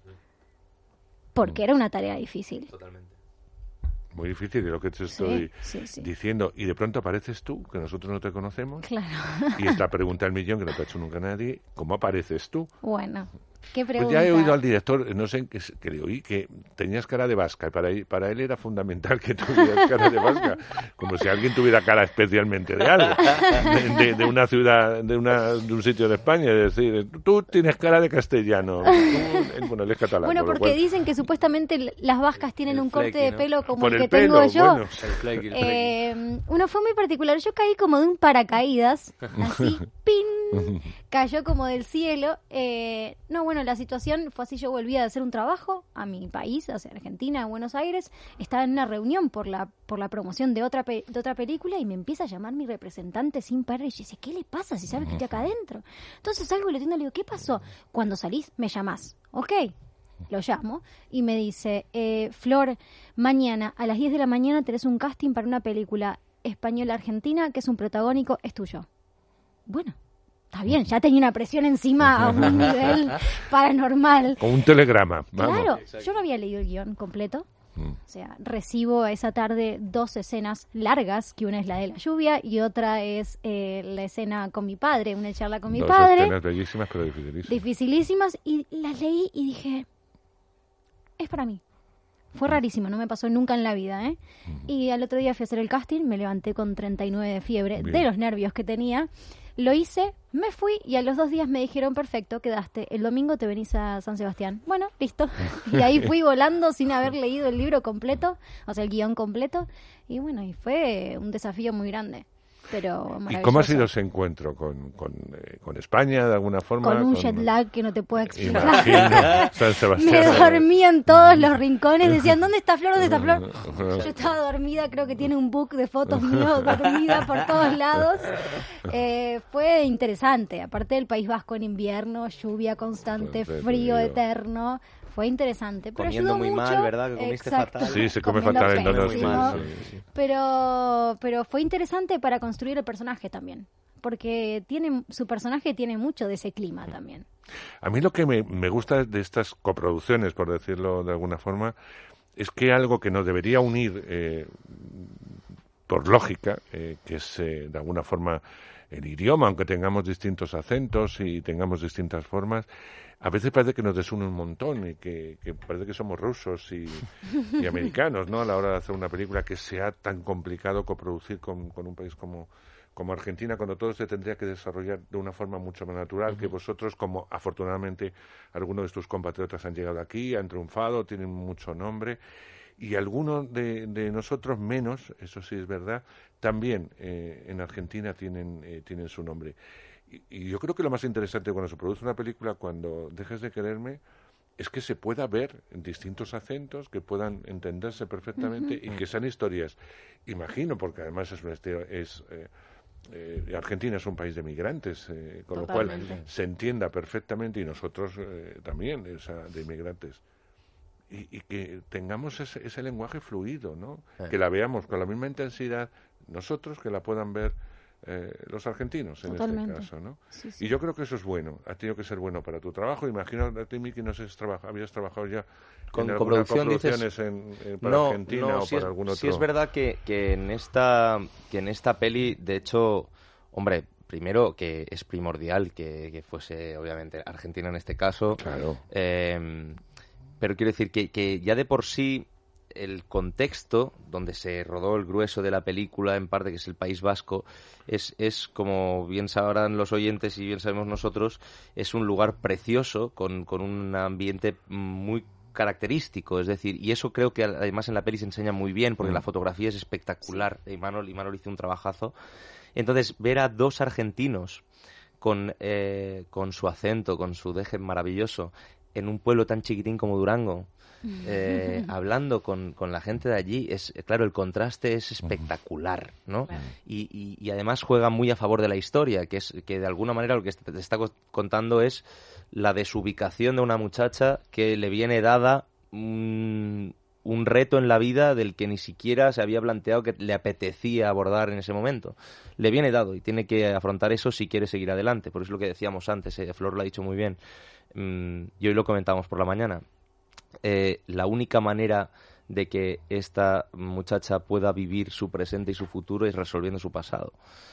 Porque era una tarea difícil. Totalmente. Muy difícil, de lo que te estoy sí, sí, sí. diciendo. Y de pronto apareces tú, que nosotros no te conocemos. Claro. Y esta pregunta del millón, que no te ha hecho nunca nadie, ¿cómo apareces tú? Bueno, qué pregunta. Pues ya he oído al director, no sé, que, que le oí que tenías cara de vasca, y para él, para él era fundamental que tuvieras cara de vasca, como si alguien tuviera cara especialmente de algo, de, de, de una ciudad, de, una, de un sitio de España, es decir, tú tienes cara de castellano, tú, bueno, él es catalán. Bueno, por porque cual, dicen que supuestamente las vascas tienen un corte flequi, de pelo como por el que el pelo, tengo yo. Bueno. El flequi, el flequi. Eh, uno fue muy particular, yo caí como de un paracaídas, así, ¡pin! Cayó como del cielo. Eh, no, bueno, la situación fue así, yo volví a hacer un trabajo a mi país, hacia Argentina, a Buenos Aires, estaba en una reunión por la por la promoción de otra pe- de otra película, y me empieza a llamar mi representante sin parar, y yo dice, ¿qué le pasa si sabes que estoy acá adentro? Entonces salgo y le atiendo y le digo, ¿qué pasó? Cuando salís, me llamás, ¿ok? Lo llamo y me dice, eh, Flor, mañana a las diez de la mañana tenés un casting para una película española-argentina que es un protagónico, es tuyo. Bueno, está bien, ya tenía una presión encima a un nivel paranormal. Con un telegrama, vamos. Claro, yo no había leído el guión completo. O sea, recibo esa tarde dos escenas largas, que una es la de la lluvia y otra es eh, la escena con mi padre, una charla con mi Dos padre. Dos escenas bellísimas, pero dificilísimas. Dificilísimas, y las leí y dije, es para mí. Fue rarísimo, no me pasó nunca en la vida, ¿eh? Uh-huh. Y al otro día fui a hacer el casting, me levanté con treinta y nueve de fiebre, bien, de los nervios que tenía. Lo hice, me fui y a los dos días me dijeron, perfecto, quedaste. El domingo te venís a San Sebastián. Bueno, listo. Y ahí fui volando sin haber leído el libro completo, o sea, el guión completo. Y bueno, y fue un desafío muy grande. Pero maravilloso. ¿Y cómo ha sido ese encuentro con, con, eh, con España, de alguna forma? Con un con... jet lag que no te puedo explicar. Imagino, San Sebastián. Me dormí en todos los rincones, decían, ¿dónde está Flor? ¿Dónde está Flor? Yo estaba dormida, creo que tiene un book de fotos mío, dormida por todos lados. Eh, fue interesante, aparte del País Vasco en invierno, lluvia constante, frío eterno. Fue interesante, pero comiendo ayudó muy mucho. mal, ¿verdad? Que comiste Exacto. fatal. Sí, se come Comiendo fatal en todos pésimo. los sí, sí. Pero, pero fue interesante para construir el personaje también, porque tiene su personaje tiene mucho de ese clima también. A mí lo que me, me gusta de estas coproducciones, por decirlo de alguna forma, es que algo que nos debería unir eh, por lógica, eh, que es eh, de alguna forma el idioma, aunque tengamos distintos acentos y tengamos distintas formas, a veces parece que nos desune un montón y que, que parece que somos rusos y, y americanos, ¿no? A la hora de hacer una película, que sea tan complicado coproducir con, con un país como, como Argentina, cuando todo se tendría que desarrollar de una forma mucho más natural, uh-huh. que vosotros, como afortunadamente algunos de tus compatriotas han llegado aquí, han triunfado, tienen mucho nombre, y algunos de, de nosotros menos, eso sí es verdad, también eh, en Argentina tienen, eh, tienen su nombre. Y, y yo creo que lo más interesante cuando se produce una película, cuando Dejes de quererme, es que se pueda ver en distintos acentos, que puedan entenderse perfectamente uh-huh. y que sean historias, imagino, porque además es, una, es eh, eh, Argentina es un país de migrantes, eh, con Totalmente. Lo cual se entienda perfectamente, y nosotros eh, también, o sea, de inmigrantes. Y, y que tengamos ese, ese lenguaje fluido, ¿no? Sí. Que la veamos con la misma intensidad nosotros, que la puedan ver eh, los argentinos en Totalmente. Este caso, ¿no? Sí, sí. Y yo creo que eso es bueno, ha tenido que ser bueno para tu trabajo. Imagino a ti, Miki, no sé si traba, habías trabajado ya con en algunas coproducciones dices... en, en, para no, Argentina no, o si para es, algún otro. Sí es verdad que, que en esta que en esta peli, de hecho, hombre, primero que es primordial que, que fuese, obviamente, Argentina en este caso. Claro. Eh, Pero quiero decir que, que ya de por sí el contexto donde se rodó el grueso de la película, en parte, que es el País Vasco, es, es como bien sabrán los oyentes y bien sabemos nosotros, es un lugar precioso con, con un ambiente muy característico, es decir, y eso creo que además en la peli se enseña muy bien, porque mm. la fotografía es espectacular, y Manol, y Manol hizo un trabajazo. Entonces, ver a dos argentinos con, eh, con su acento, con su deje maravilloso, en un pueblo tan chiquitín como Durango, eh, hablando con, con la gente de allí, es claro, el contraste es espectacular, ¿no? Claro. Y, y, y además juega muy a favor de la historia, que es que de alguna manera lo que te está contando es la desubicación de una muchacha que le viene dada un, un reto en la vida del que ni siquiera se había planteado que le apetecía abordar en ese momento. Le viene dado y tiene que afrontar eso si quiere seguir adelante. Por eso es lo que decíamos antes, eh, Flor lo ha dicho muy bien. Y hoy lo comentábamos por la mañana. Eh, la única manera de que esta muchacha pueda vivir su presente y su futuro es resolviendo su pasado.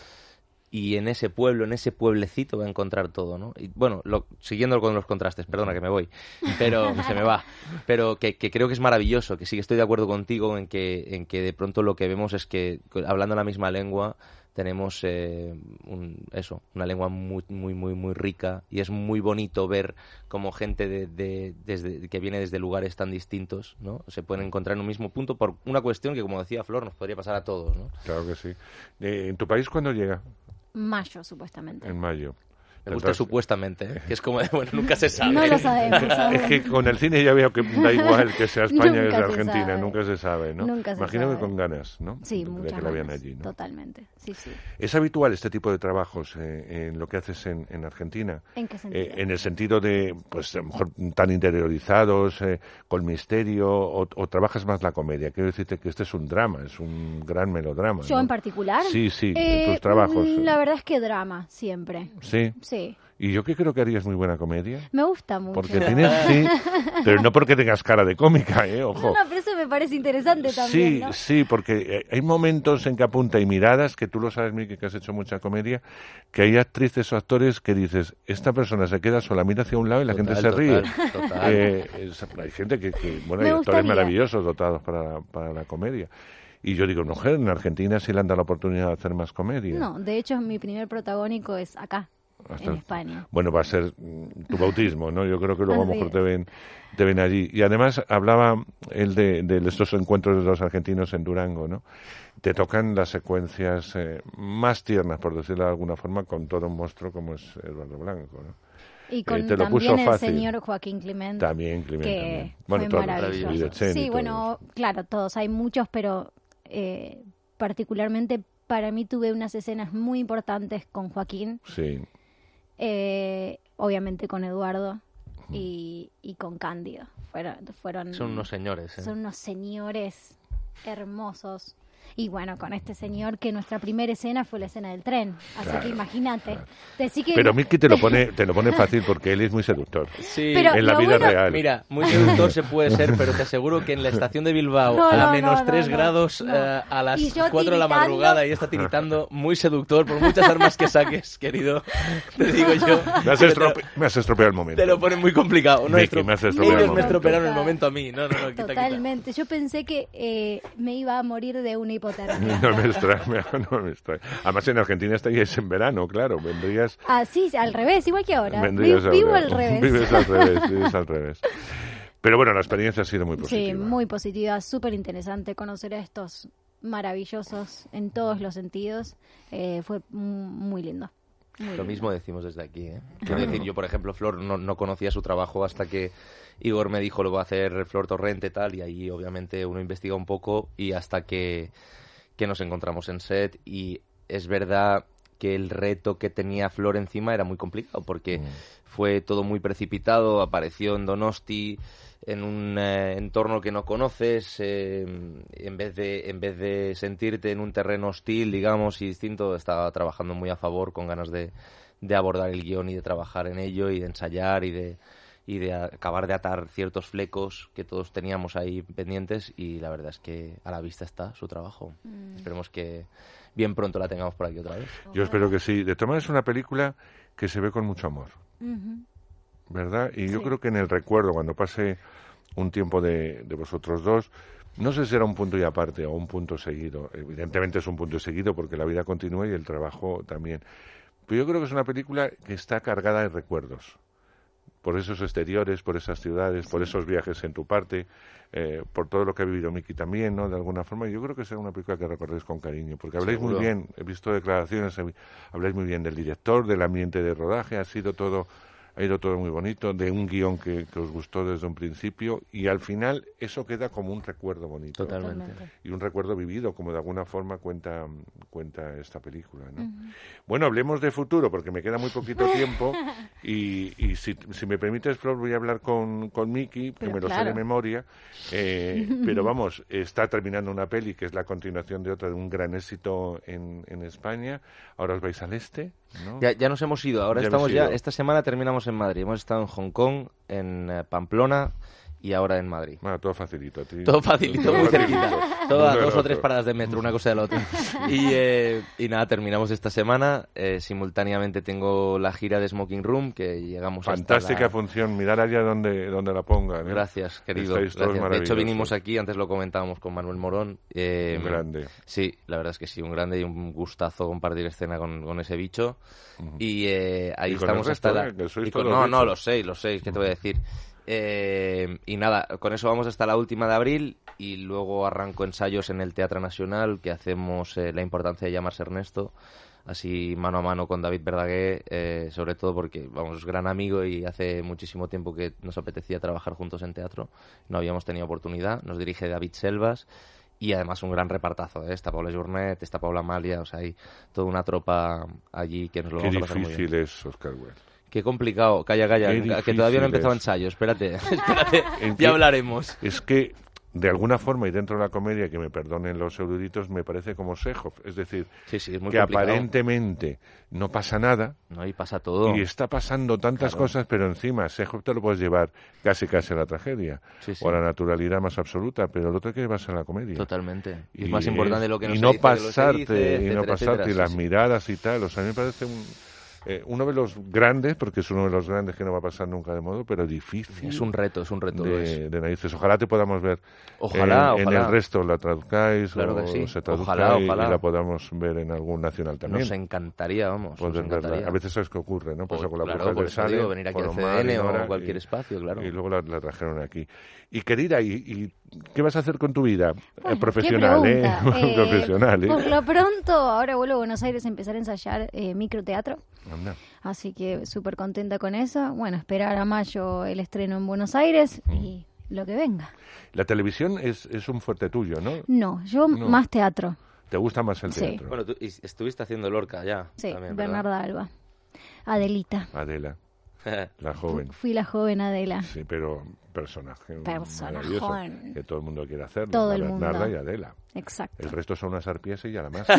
Y en ese pueblo, en ese pueblecito va a encontrar todo, ¿no? Y bueno, lo, siguiendo con los contrastes, perdona que me voy, pero se me va. Pero que, que creo que es maravilloso, que sí que estoy de acuerdo contigo en que, en que de pronto lo que vemos es que, hablando la misma lengua, tenemos eh, un, eso, una lengua muy, muy, muy, muy rica, y es muy bonito ver cómo gente de, de, desde, que viene desde lugares tan distintos, ¿no? Se pueden encontrar en un mismo punto por una cuestión que, como decía Flor, nos podría pasar a todos, ¿no? Claro que sí. Eh, ¿En tu país cuándo llega? Mayo, supuestamente. En mayo. Me gusta supuestamente, ¿eh? Que es como de, bueno, nunca se sabe. No lo sabemos. Es que con el cine ya veo que da igual que sea España que sea Argentina, sabe. nunca se sabe, ¿no? Nunca se Imagino sabe. que con ganas, ¿no? Sí, de, muchas de que la vean ganas. allí, ¿no? Totalmente, sí, sí. ¿Es habitual este tipo de trabajos eh, en lo que haces en, en Argentina? ¿En qué sentido? Eh, en el sentido de, pues, a lo mejor tan interiorizados, eh, con misterio, o, o trabajas más la comedia. Quiero decirte que este es un drama, es un gran melodrama. ¿Yo ¿no? en particular? Sí, sí, eh, en tus trabajos. La verdad es que drama, siempre. ¿Sí? Sí. Y yo que creo que harías muy buena comedia. Me gusta mucho. Porque tienes, sí, pero no porque tengas cara de cómica, ¿eh? Ojo. No, no, pero eso me parece interesante también, Sí, ¿no? sí, porque hay momentos en que apunta y miradas, que tú lo sabes, Miki, que has hecho mucha comedia, que hay actrices o actores que dices, esta persona se queda sola, mira hacia un lado y la total, gente se total, ríe. Total. Eh, es, hay gente que, que bueno, Me hay actores gustaría. maravillosos dotados para, para la comedia. Y yo digo, mujer, en Argentina sí le han dado la oportunidad de hacer más comedia. No, de hecho mi primer protagónico es acá. Hasta, en España. Bueno, va a ser mm, tu bautismo, ¿no? Yo creo que luego a lo Así mejor es. te ven, te ven allí. Y además hablaba él de, de estos encuentros de los argentinos en Durango, ¿no? Te tocan las secuencias eh, más tiernas, por decirlo de alguna forma, con todo un monstruo como es Eduardo Blanco, ¿no? Y con eh, te lo también puso el fácil. señor Joaquín Clement. También Clement. Que También. fue Bueno, todos, maravilloso. Vidoceni, Sí, todos. bueno, claro, todos. Hay muchos, pero eh, particularmente para mí tuve unas escenas muy importantes con Joaquín. Sí. Eh, obviamente con Eduardo y, y con Cándido. Fueron, fueron, Son unos señores, ¿eh? Son unos señores hermosos. Y bueno, con este señor, que nuestra primera escena fue la escena del tren. Así Claro, que imagínate. claro. Te sí que Pero Miki te lo pone, te lo pone fácil porque él es muy seductor. Sí, Pero en la lo vida bueno- real. Mira, muy seductor se puede ser, pero te aseguro que en la estación de Bilbao, No, a no, menos no, tres no, grados, no. eh, a las Y yo cuatro de la tiritando. madrugada, y está tiritando, muy seductor, por muchas armas que saques, querido, te digo yo. Me has, que te- estrope- me has estropeado el momento. Te lo ponen muy complicado. No Miki, estro- me has estropeado el Ellos me momento. estropearon el momento a mí. No, no, no, quita, quita. Totalmente. Yo pensé que eh, me iba a morir de una una hipotermia. No me extraña, no me extraña. Además, en Argentina estaríais en verano, claro, vendrías... Ah, sí, al revés, igual que ahora. Vendrías Vi- Vivo ahora. al revés. Vives al revés, vives al revés. Pero bueno, la experiencia ha sido muy Sí, positiva. muy positiva, súper interesante conocer a estos maravillosos en todos los sentidos. Eh, fue m- muy lindo. Muy Lo lindo. mismo decimos desde aquí, ¿eh? Quiero decir, yo, por ejemplo, Flor, no, no conocía su trabajo hasta que Igor me dijo lo va a hacer Flor Torrente, tal, y ahí obviamente uno investiga un poco y hasta que, que nos encontramos en set. Y es verdad que el reto que tenía Flor encima era muy complicado porque mm. fue todo muy precipitado, apareció en Donosti en un eh, entorno que no conoces, eh, en vez de en vez de sentirte en un terreno hostil, digamos, y distinto, estaba trabajando muy a favor, con ganas de, de abordar el guión y de trabajar en ello y de ensayar y de y de acabar de atar ciertos flecos que todos teníamos ahí pendientes, y la verdad es que a la vista está su trabajo. Mm. Esperemos que bien pronto la tengamos por aquí otra vez. Yo espero que sí. De todas maneras, es una película que se ve con mucho amor. Uh-huh. ¿Verdad? Y sí. Yo creo que en el recuerdo, cuando pase un tiempo de, de vosotros dos, no sé si será un punto y aparte o un punto seguido. Evidentemente es un punto y seguido porque la vida continúa y el trabajo también. Pero yo creo que es una película que está cargada de recuerdos. Por esos exteriores, por esas ciudades, sí. por esos viajes en tu parte, eh, por todo lo que ha vivido Miki también, ¿no? De alguna forma, yo creo que será una película que recordéis con cariño, porque habláis Seguro. muy bien, he visto declaraciones, habláis muy bien del director, del ambiente de rodaje, ha sido todo... Ha ido todo muy bonito, de un guión que, que os gustó desde un principio, y al final eso queda como un recuerdo bonito. Totalmente. Y un recuerdo vivido, como de alguna forma cuenta cuenta esta película, ¿no? Uh-huh. Bueno, hablemos de futuro, porque me queda muy poquito tiempo, y, y si, si me permites, Flor, voy a hablar con, con Miki, que pero me lo claro. sé de memoria, eh, pero vamos, está terminando una peli que es la continuación de otra, de un gran éxito en, en España. Ahora os vais al este, ¿no? Ya, ya nos hemos ido, ahora ya estamos ya, esta semana terminamos en Madrid. Hemos estado en Hong Kong, en uh, Pamplona y ahora en Madrid. Bueno, todo facilito. Tío. Todo facilito, muy cerquita. Todas dos o tres paradas de metro, una cosa de la otra. Y, eh, y nada, terminamos esta semana. Eh, simultáneamente tengo la gira de Smoking Room, que llegamos Fantástica hasta la... función, mirar allá donde, donde la pongan. ¿eh? Gracias, querido. Gracias. De hecho, vinimos aquí, antes lo comentábamos con Manuel Morón. Eh, un grande. Sí, la verdad es que sí, un grande y un gustazo compartir escena con, con ese bicho. Uh-huh. Y eh, ahí y estamos resto, hasta la... ¿eh? Que sois y con... No, no, los seis, los seis, ¿qué te voy a decir? Eh, y nada, con eso vamos hasta la última de abril y luego arranco ensayos en el Teatro Nacional, que hacemos eh, La importancia de llamarse Ernesto, así mano a mano con David Verdaguer, eh, sobre todo porque vamos, es gran amigo y hace muchísimo tiempo que nos apetecía trabajar juntos en teatro, no habíamos tenido oportunidad. Nos dirige David Selvas y además un gran repartazo, ¿eh? Está Paula Journet, está Paula Amalia, o sea, hay toda una tropa allí que nos lo Qué vamos a pasar muy bien. Qué difícil es, Oscar Wilde. Qué complicado, calla, calla, Qué que todavía no he empezado es. ensayo, espérate, espérate, ya hablaremos. Es que, de alguna forma, y dentro de la comedia, que me perdonen los eruditos, me parece como Chekhov, es decir, sí, sí, es muy que complicado. Aparentemente no pasa nada, no, y pasa todo. Y está pasando tantas claro. cosas, pero encima Chekhov te lo puedes llevar casi casi a la tragedia, sí, sí. o a la naturalidad más absoluta, pero lo otro hay que llevarse a la comedia. Totalmente, y, y es más importante lo que no y se no dice pasarte, que lo que se dice, etcétera, y no pasarte, etcétera, y sí, las sí. miradas y tal, o sea, a mí me parece un... Eh, uno de los grandes, porque es uno de los grandes que no va a pasar nunca de modo, pero difícil. Es un reto, es un reto. De, de narices. Ojalá te podamos ver. Ojalá, en, ojalá. En el resto la traduzcáis claro o que sí. se traduzca ojalá, y, ojalá. y la podamos ver en algún nacional también. Nos encantaría, vamos. Poder nos encantaría. verla. A veces sabes qué ocurre, ¿no? Pasa con la claro, Bruja por del eso Sale, digo, venir aquí al C D N o a cualquier y, espacio, claro. Y luego la, la trajeron aquí. Y querida, ¿y, ¿y qué vas a hacer con tu vida? Bueno, profesional, ¿eh? eh profesional, ¿eh? Por lo pronto, ahora vuelvo a Buenos Aires a empezar a ensayar eh, microteatro. Anda. Así que súper contenta con eso. Bueno, esperar a mayo el estreno en Buenos Aires mm. y lo que venga. La televisión es, es un fuerte tuyo, ¿no? No, yo no. más teatro. ¿Te gusta más el sí. teatro? Bueno, tú estuviste haciendo Lorca ya. Sí, también, Bernarda Alba. Adelita. Adela. La joven. Fui la joven Adela. Sí, pero personaje Personajón. Que todo el mundo quiere hacer. Todo el Bernarda mundo. y Adela. Exacto. El resto son unas arpías y ya la más. es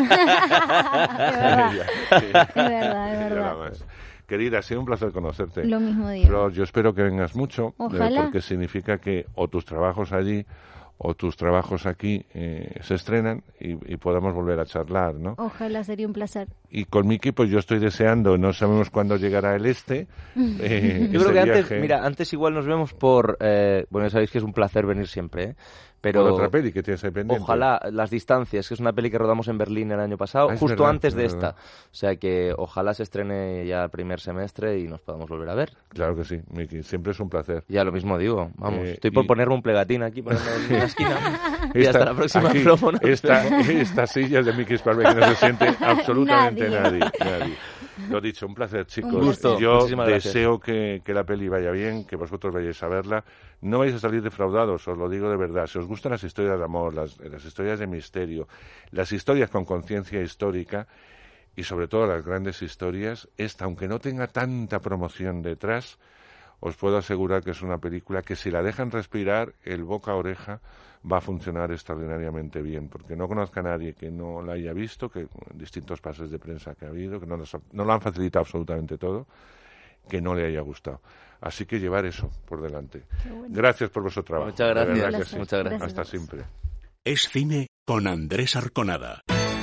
verdad, es verdad. Es verdad. Querida, ha sido un placer conocerte. Lo mismo digo. Flor, yo espero que vengas mucho. Ojalá. Eh, porque significa que o tus trabajos allí o tus trabajos aquí eh, se estrenan y, y podamos volver a charlar, ¿no? Ojalá, sería un placer. Y con Miki, pues yo estoy deseando, no sabemos cuándo llegará el este. Eh, yo creo que viaje. antes, mira, antes igual nos vemos por, eh, bueno, sabéis que es un placer venir siempre, ¿eh? Pero por otra peli que tienes ahí pendiente. Ojalá, Las distancias, que es una peli que rodamos en Berlín el año pasado, ah, justo verdad, antes de verdad. esta. O sea que ojalá se estrene ya el primer semestre y nos podamos volver a ver. Claro que sí, Miki, siempre es un placer. Ya lo mismo digo, vamos, Eh, estoy por y... ponerme un plegatín aquí, ponerme en la esquina y esta, hasta la próxima aquí, promo. No esta, esta silla de Miki Sparve que no se siente absolutamente Nadie. nadie. nadie. Lo dicho, un placer, chicos. Un gusto. Yo Muchísimas deseo que, que la peli vaya bien, que vosotros vayáis a verla. No vais a salir defraudados, os lo digo de verdad. Si os gustan las historias de amor, las, las historias de misterio, las historias con conciencia histórica y sobre todo las grandes historias, esta, aunque no tenga tanta promoción detrás, os puedo asegurar que es una película que si la dejan respirar, el boca a oreja va a funcionar extraordinariamente bien, porque no conozco a nadie que no la haya visto, que distintos pases de prensa que ha habido, que no, nos, no lo han facilitado absolutamente todo, que no le haya gustado. Así que llevar eso por delante. Bueno. Gracias por vuestro trabajo. Muchas gracias. De verdad que Gracias. sí. Muchas gracias. Hasta siempre. Es cine con Andrés Arconada.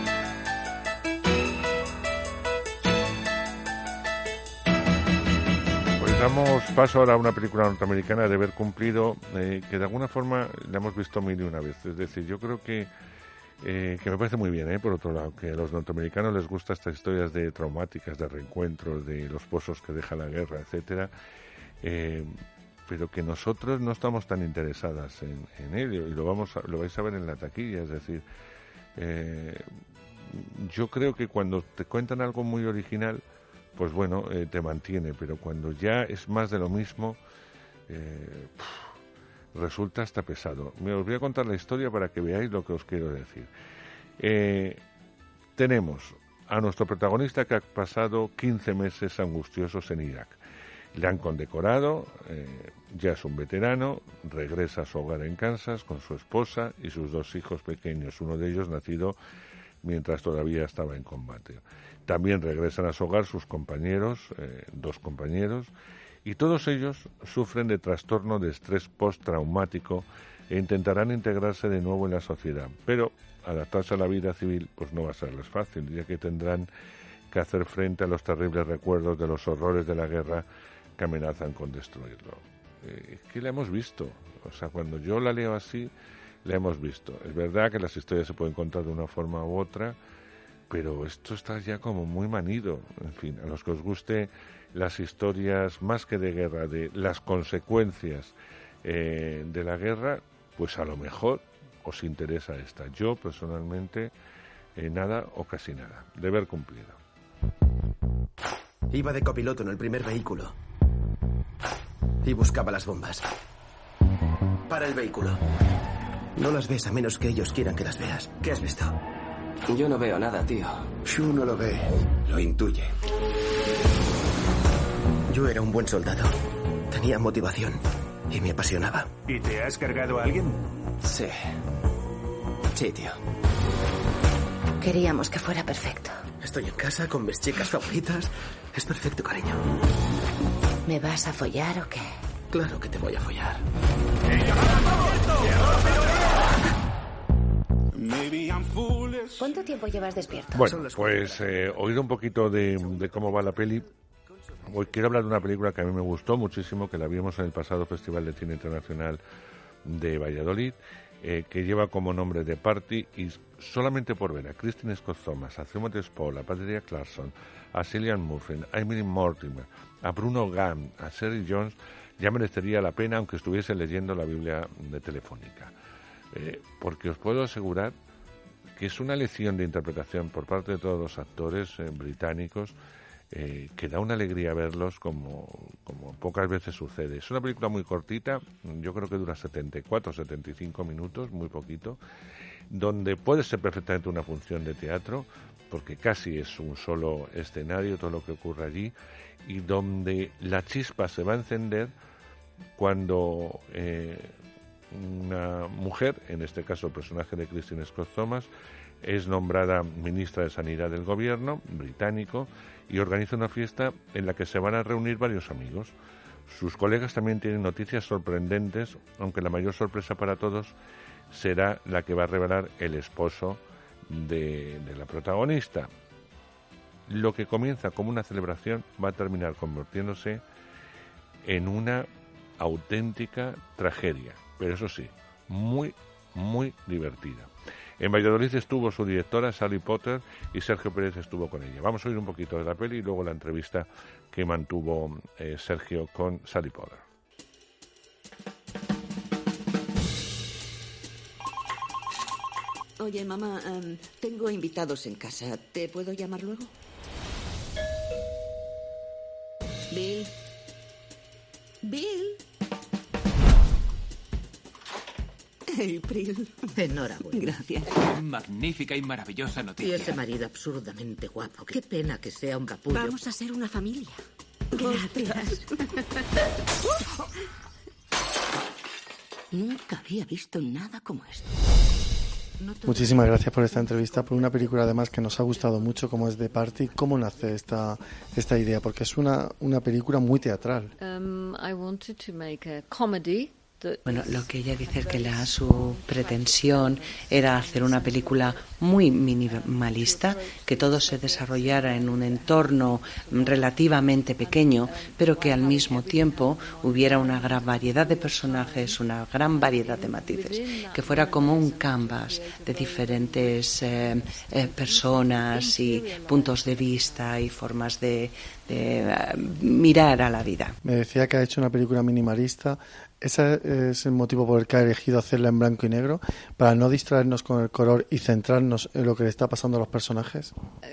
Pues damos paso ahora a una película norteamericana de haber cumplido, eh, que de alguna forma la hemos visto mil y una vez. Es decir, yo creo que eh, que me parece muy bien, eh, por otro lado, que a los norteamericanos les gustan estas historias de traumáticas, de reencuentros, de los pozos que deja la guerra, etcétera, eh, pero que nosotros no estamos tan interesadas en, en ello, y lo vamos a, lo vais a ver en la taquilla. Es decir, eh, yo creo que cuando te cuentan algo muy original, pues bueno, eh, te mantiene, pero cuando ya es más de lo mismo, eh, pff, resulta hasta pesado. Me os voy a contar la historia para que veáis lo que os quiero decir. Eh, tenemos a nuestro protagonista que ha pasado quince meses angustiosos en Irak. Le han condecorado, eh, ya es un veterano, regresa a su hogar en Kansas con su esposa y sus dos hijos pequeños, uno de ellos nacido mientras todavía estaba en combate. También regresan a su hogar sus compañeros, eh, dos compañeros, y todos ellos sufren de trastorno de estrés postraumático e intentarán integrarse de nuevo en la sociedad. Pero adaptarse a la vida civil pues no va a serles fácil, ya que tendrán que hacer frente a los terribles recuerdos de los horrores de la guerra que amenazan con destruirlo. Eh, ¿Qué le hemos visto? O sea, cuando yo la leo así, la hemos visto. Es verdad que las historias se pueden contar de una forma u otra, pero esto está ya como muy manido. En fin, a los que os guste las historias más que de guerra, de las consecuencias eh, de la guerra, pues a lo mejor os interesa esta. Yo, personalmente, eh, nada o casi nada. Deber cumplido. Iba de copiloto en el primer vehículo y buscaba las bombas. Para el vehículo. No las ves a menos que ellos quieran que las veas. ¿Qué has visto? Yo no veo nada, tío. Shu no lo ve. Lo intuye. Yo era un buen soldado. Tenía motivación y me apasionaba. ¿Y te has cargado a alguien? Sí. Sí, tío. Queríamos que fuera perfecto. Estoy en casa con mis chicas favoritas. Es perfecto, cariño. ¿Me vas a follar o qué? Claro que te voy a follar. ¿Cuánto tiempo llevas despierto? Bueno, pues eh, oído un poquito de, de cómo va la peli. Hoy quiero hablar de una película que a mí me gustó muchísimo, que la vimos en el pasado Festival de Cine Internacional de Valladolid, eh, que lleva como nombre The Party, y solamente por ver a Kristen Scott Thomas, a Timothy Spall, a Patricia Clarkson, a Cillian Murphy, a Emily Mortimer, a Bruno Gant, a Shirley Jones, ya merecería la pena aunque estuviese leyendo la Biblia de Telefónica. Eh, porque os puedo asegurar que es una lección de interpretación por parte de todos los actores eh, británicos, eh, que da una alegría verlos como, como pocas veces sucede. Es una película muy cortita, yo creo que dura setenta y cuatro, setenta y cinco minutos, muy poquito, donde puede ser perfectamente una función de teatro, porque casi es un solo escenario todo lo que ocurre allí, y donde la chispa se va a encender cuando eh, una mujer, en este caso el personaje de Kristen Scott Thomas, es nombrada ministra de Sanidad del gobierno británico y organiza una fiesta en la que se van a reunir varios amigos. Sus colegas también tienen noticias sorprendentes, aunque la mayor sorpresa para todos será la que va a revelar el esposo de, de la protagonista. Lo que comienza como una celebración va a terminar convirtiéndose en una auténtica tragedia, pero eso sí, muy, muy divertida. En Valladolid estuvo su directora, Sally Potter, y Sergio Pérez estuvo con ella. Vamos a oír un poquito de la peli y luego la entrevista que mantuvo eh, Sergio con Sally Potter. Oye, mamá, um, tengo invitados en casa. ¿Te puedo llamar luego? Bill. Bill. April. Enhorabuena. Gracias. Magnífica y maravillosa noticia. Y ese marido absurdamente guapo. Qué pena que sea un capullo. Vamos a ser una familia. Gracias. Nunca había visto nada como esto. Muchísimas gracias por esta entrevista, por una película además que nos ha gustado mucho, como es The Party. ¿Cómo nace esta esta idea? Porque es una, una película muy teatral. Um, I wanted to make a comedy. Bueno, lo que ella dice es que la, su pretensión era hacer una película muy minimalista, que todo se desarrollara en un entorno relativamente pequeño, pero que al mismo tiempo hubiera una gran variedad de personajes, una gran variedad de matices, que fuera como un canvas de diferentes eh, eh, personas y puntos de vista y formas de, de uh, mirar a la vida. Me decía que ha hecho una película minimalista. ¿Ese es el motivo por el que ha elegido hacerla en blanco y negro? ¿Para no distraernos con el color y centrarnos en lo que le está pasando a los personajes?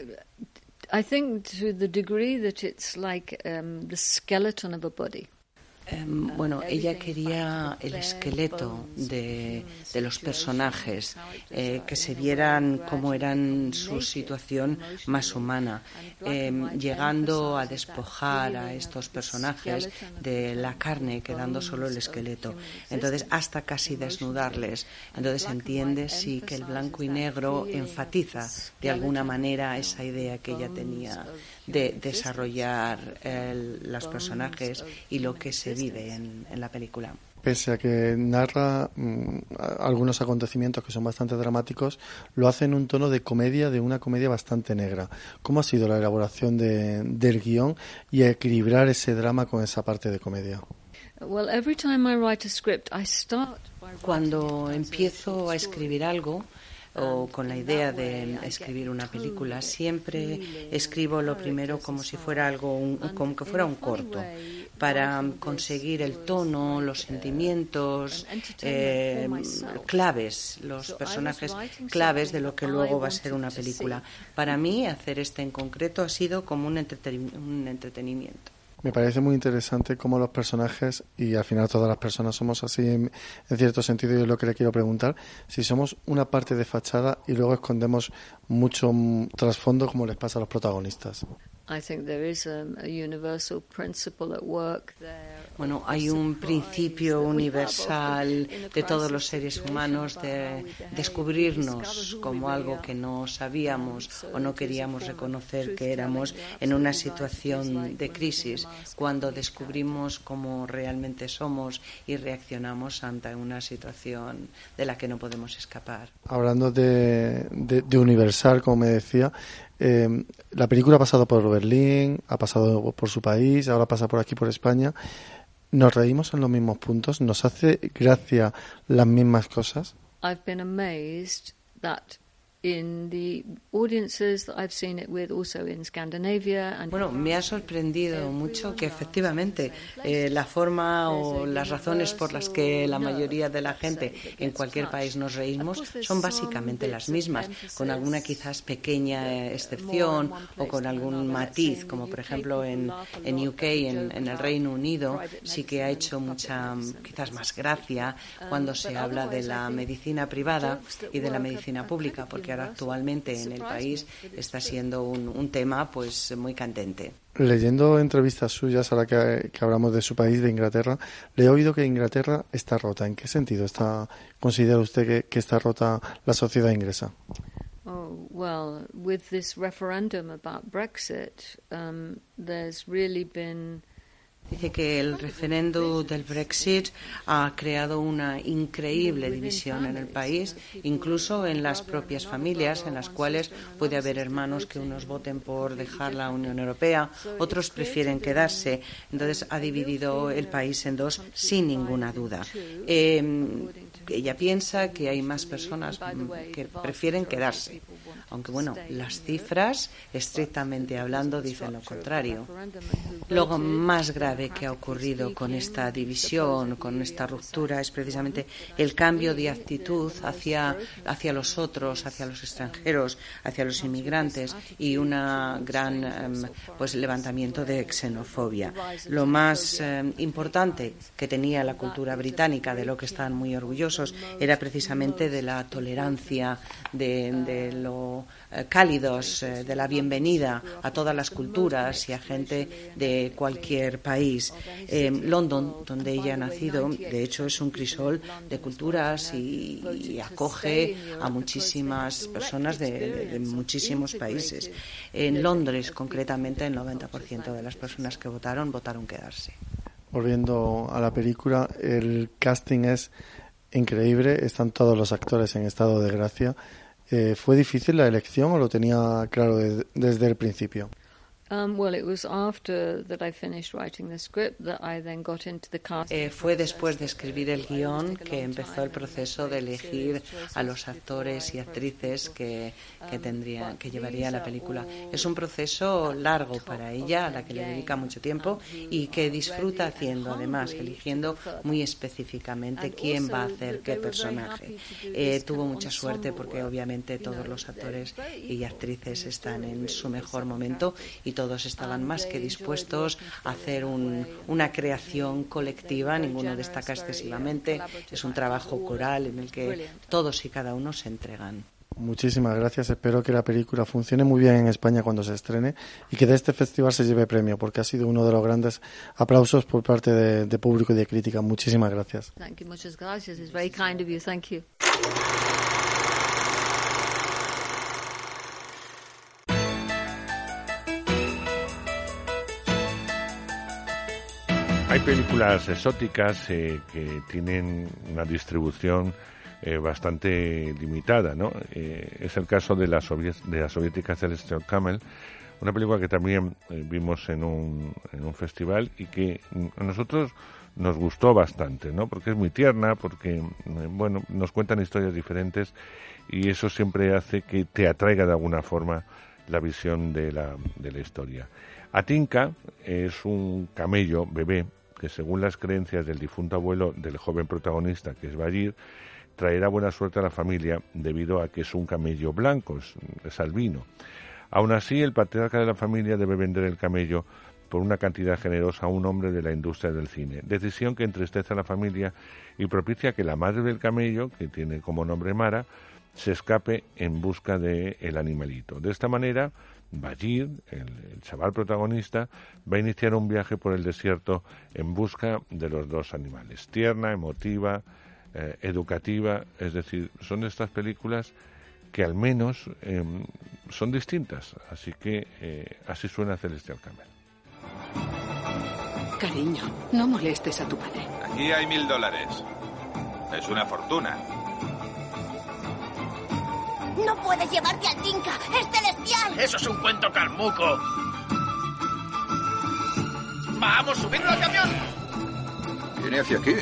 I think to the degree that it's like um, the skeleton of a body. Um, bueno, ella quería el esqueleto de, de los personajes, eh, que se vieran cómo eran su situación más humana, eh, llegando a despojar a estos personajes de la carne, quedando solo el esqueleto. Entonces, hasta casi desnudarles. Entonces, entiende sí que el blanco y negro enfatiza de alguna manera esa idea que ella tenía de desarrollar el, los personajes y lo que se vive en, en la película. Pese a que narra mmm, algunos acontecimientos que son bastante dramáticos, lo hace en un tono de comedia, de una comedia bastante negra. ¿Cómo ha sido la elaboración de, del guión y equilibrar ese drama con esa parte de comedia? Well, every time I write a script, I start by Cuando empiezo a escribir algo, o con la idea de escribir una película, siempre escribo lo primero como si fuera algo, un, como que fuera un corto, para conseguir el tono, los sentimientos eh, claves, los personajes claves de lo que luego va a ser una película. Para mí, hacer este en concreto ha sido como un, entreten- un entretenimiento. Me parece muy interesante cómo los personajes, y al final todas las personas somos así en, en cierto sentido, y es lo que le quiero preguntar, si somos una parte de fachada y luego escondemos mucho m- trasfondo, como les pasa a los protagonistas. I think there is a, a universal principle at work there. Bueno, hay un principio universal de todos los seres humanos de descubrirnos como algo que no sabíamos o no queríamos reconocer que éramos en una situación de crisis, cuando descubrimos cómo realmente somos y reaccionamos ante una situación de la que no podemos escapar. Hablando de, de, de universal, como me decía, eh, la película ha pasado por Berlín, ha pasado por su país, ahora pasa por aquí, por España. ¿Nos reímos en los mismos puntos? ¿Nos hace gracia las mismas cosas? I've been amazed that in the audiences that I've seen it with, also in Scandinavia. And bueno, me ha sorprendido mucho que efectivamente eh, la forma o las razones por las que la mayoría de la gente en cualquier país nos reímos son básicamente las mismas, con alguna quizás pequeña excepción o con algún matiz, como por ejemplo en, en U K, en, en el Reino Unido, sí que ha hecho mucha, quizás más gracia cuando se habla de la medicina privada y de la medicina pública, porque ahora actualmente en el país está siendo un, un tema pues muy candente. Leyendo entrevistas suyas, ahora que, que hablamos de su país, de Inglaterra, le he oído que Inglaterra está rota. ¿En qué sentido está, considera usted que, que está rota la sociedad inglesa? Oh, well, with this referendum about Brexit, um, there's really been Dice que el referéndum del Brexit ha creado una increíble división en el país, incluso en las propias familias, en las cuales puede haber hermanos que unos voten por dejar la Unión Europea, otros prefieren quedarse. Entonces ha dividido el país en dos sin ninguna duda. Eh, ella piensa que hay más personas que prefieren quedarse, aunque bueno, las cifras, estrictamente hablando, dicen lo contrario. Lo más grave que ha ocurrido con esta división, con esta ruptura, es precisamente el cambio de actitud hacia, hacia los otros, hacia los extranjeros, hacia los inmigrantes y un gran um, pues, levantamiento de xenofobia. Lo más um, importante que tenía la cultura británica, de lo que estaban muy orgullosos, era precisamente de la tolerancia, de, de lo eh, cálidos, eh, de la bienvenida a todas las culturas y a gente de cualquier país. Eh, London, donde ella ha nacido, de hecho es un crisol de culturas y, y acoge a muchísimas personas de, de, de muchísimos países. En Londres, concretamente, el noventa por ciento de las personas que votaron, votaron quedarse. Volviendo a la película, el casting es increíble, están todos los actores en estado de gracia. Eh, ¿Fue difícil la elección o lo tenía claro de, desde el principio? Um, well, it was after that I finished writing the script that I then got into the casting. Eh, fue después de escribir el guión que empezó el proceso de elegir a los actores y actrices que, que tendría, que llevaría la película. Es un proceso largo para ella, a la que le dedica mucho tiempo y que disfruta haciendo, además, eligiendo muy específicamente quién va a hacer qué personaje. Eh, tuvo mucha suerte porque obviamente todos los actores y actrices están en su mejor momento y todos estaban más que dispuestos a hacer un, una creación colectiva, ninguno destaca excesivamente, es un trabajo coral en el que todos y cada uno se entregan. Muchísimas gracias, espero que la película funcione muy bien en España cuando se estrene y que de este festival se lleve premio, porque ha sido uno de los grandes aplausos por parte de, de público y de crítica. Muchísimas gracias. Thank you, muchas gracias. It's very kind of you. Thank you. Hay películas exóticas eh, que tienen una distribución eh, bastante limitada, ¿no? Eh, es el caso de la, soviet- de la soviética Celestial Camel, una película que también eh, vimos en un, en un festival y que a nosotros nos gustó bastante, ¿no? Porque es muy tierna, porque eh, bueno, nos cuentan historias diferentes y eso siempre hace que te atraiga de alguna forma la visión de la, de la historia. Atinka es un camello bebé que, según las creencias del difunto abuelo del joven protagonista, que es Bayir, traerá buena suerte a la familia debido a que es un camello blanco, es, es albino. Aún así, el patriarca de la familia debe vender el camello por una cantidad generosa a un hombre de la industria del cine, decisión que entristece a la familia y propicia que la madre del camello, que tiene como nombre Mara, se escape en busca del el animalito. De esta manera, Bayir, el, el chaval protagonista, va a iniciar un viaje por el desierto en busca de los dos animales. Tierna, emotiva, eh, educativa, es decir, son estas películas que al menos eh, son distintas. Así que eh, así suena Celestial Camel. Cariño, no molestes a tu padre. Aquí hay mil dólares. Es una fortuna. ¡No puedes llevarte al Tinka! ¡Es celestial! ¡Eso es un cuento calmuco! ¡Vamos, subidlo al camión! Viene hacia aquí.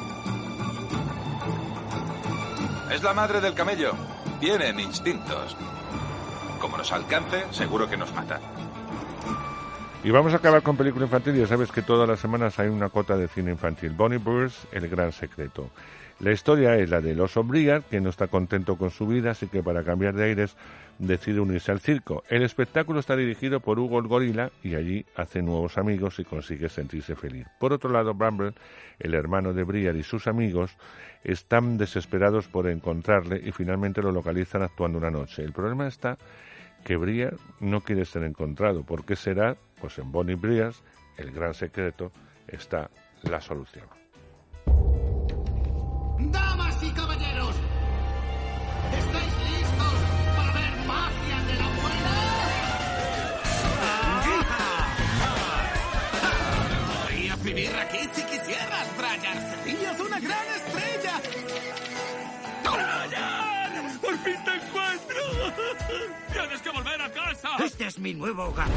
Es la madre del camello. Tienen instintos. Como nos alcance, seguro que nos mata. Y vamos a acabar con película infantil. Ya sabes que todas las semanas hay una cota de cine infantil. Bonnie Bears, El gran secreto. La historia es la del oso Briar, que no está contento con su vida, así que para cambiar de aires decide unirse al circo. El espectáculo está dirigido por Hugo el gorila y allí hace nuevos amigos y consigue sentirse feliz. Por otro lado, Bramble, el hermano de Briar, y sus amigos están desesperados por encontrarle y finalmente lo localizan actuando una noche. El problema está que Briar no quiere ser encontrado. ¿Por qué será? Pues en Bonnie Bears, El gran secreto, está la solución. ¡Damas y caballeros! ¿Estáis listos para ver magia de la buena? fin te encuentro! ¡Tienes que volver a casa! Este es mi nuevo hogar.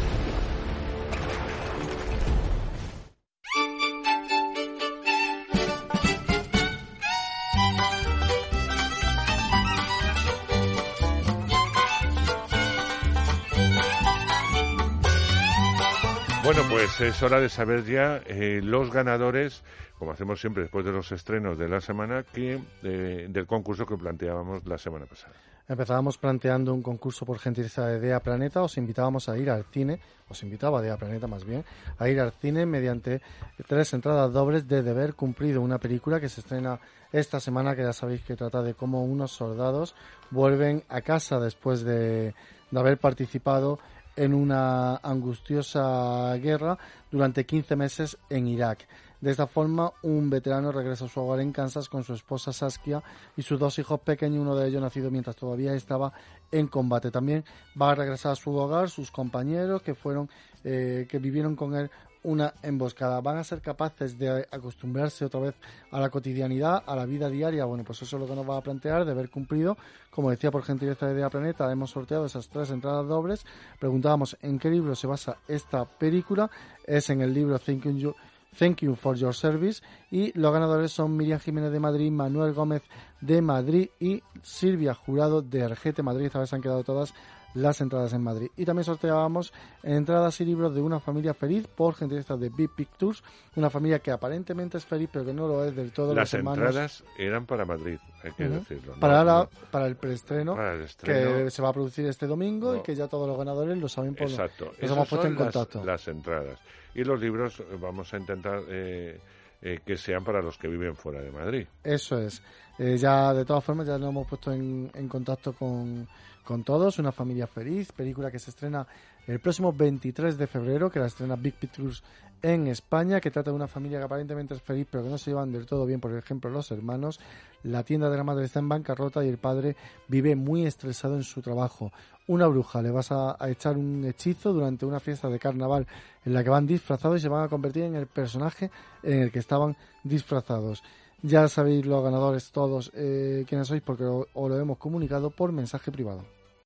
Bueno, pues es hora de saber ya eh, los ganadores, como hacemos siempre después de los estrenos de la semana, que eh, del concurso que planteábamos la semana pasada. Empezábamos planteando un concurso por gentileza de D E A Planeta. Os invitábamos a ir al cine, os invitaba D E A Planeta más bien, a ir al cine mediante tres entradas dobles de Deber Cumplido, una película que se estrena esta semana, que ya sabéis que trata de cómo unos soldados vuelven a casa después de, de haber participado en una angustiosa guerra durante quince meses en Irak. De esta forma, un veterano regresa a su hogar en Kansas con su esposa Saskia y sus dos hijos pequeños, uno de ellos nacido mientras todavía estaba en combate. También va a regresar a su hogar sus compañeros que fueron eh, que vivieron con él una emboscada. Van a ser capaces de acostumbrarse otra vez a la cotidianidad, a la vida diaria. Bueno, pues eso es lo que nos va a plantear de haber cumplido. Como decía, por gentileza de D E A Planeta, hemos sorteado esas tres entradas dobles. Preguntábamos en qué libro se basa esta película. Es en el libro Thank You, Thank You for Your Service. Y los ganadores son Miriam Jiménez de Madrid, Manuel Gómez de Madrid y Silvia Jurado de Argete, Madrid. A ver, se han quedado todas las entradas en Madrid. Y también sorteábamos entradas y libros de Una familia feliz por gentileza de Big Pictures, una familia que aparentemente es feliz pero que no lo es del todo. Las los hermanos... entradas eran para Madrid, hay que uh-huh. decirlo, ¿no? para, la, no. para el preestreno, para el estreno que se va a producir este domingo, no. y que ya todos los ganadores lo saben por exacto. Nos Esas hemos puesto son en contacto. Las, las entradas y los libros vamos a intentar eh, eh, que sean para los que viven fuera de Madrid. Eso es. Eh, ya de todas formas ya nos hemos puesto en, en contacto con, con todos. Una familia feliz, película que se estrena el próximo veintitrés de febrero, que la estrena Big Pictures en España, que trata de una familia que aparentemente es feliz pero que no se llevan del todo bien. Por ejemplo, los hermanos, la tienda de la madre está en bancarrota y el padre vive muy estresado en su trabajo. Una bruja le vas a, a echar un hechizo durante una fiesta de carnaval en la que van disfrazados y se van a convertir en el personaje en el que estaban disfrazados. Ya sabéis los ganadores todos eh, quiénes sois, porque os lo hemos comunicado por mensaje privado.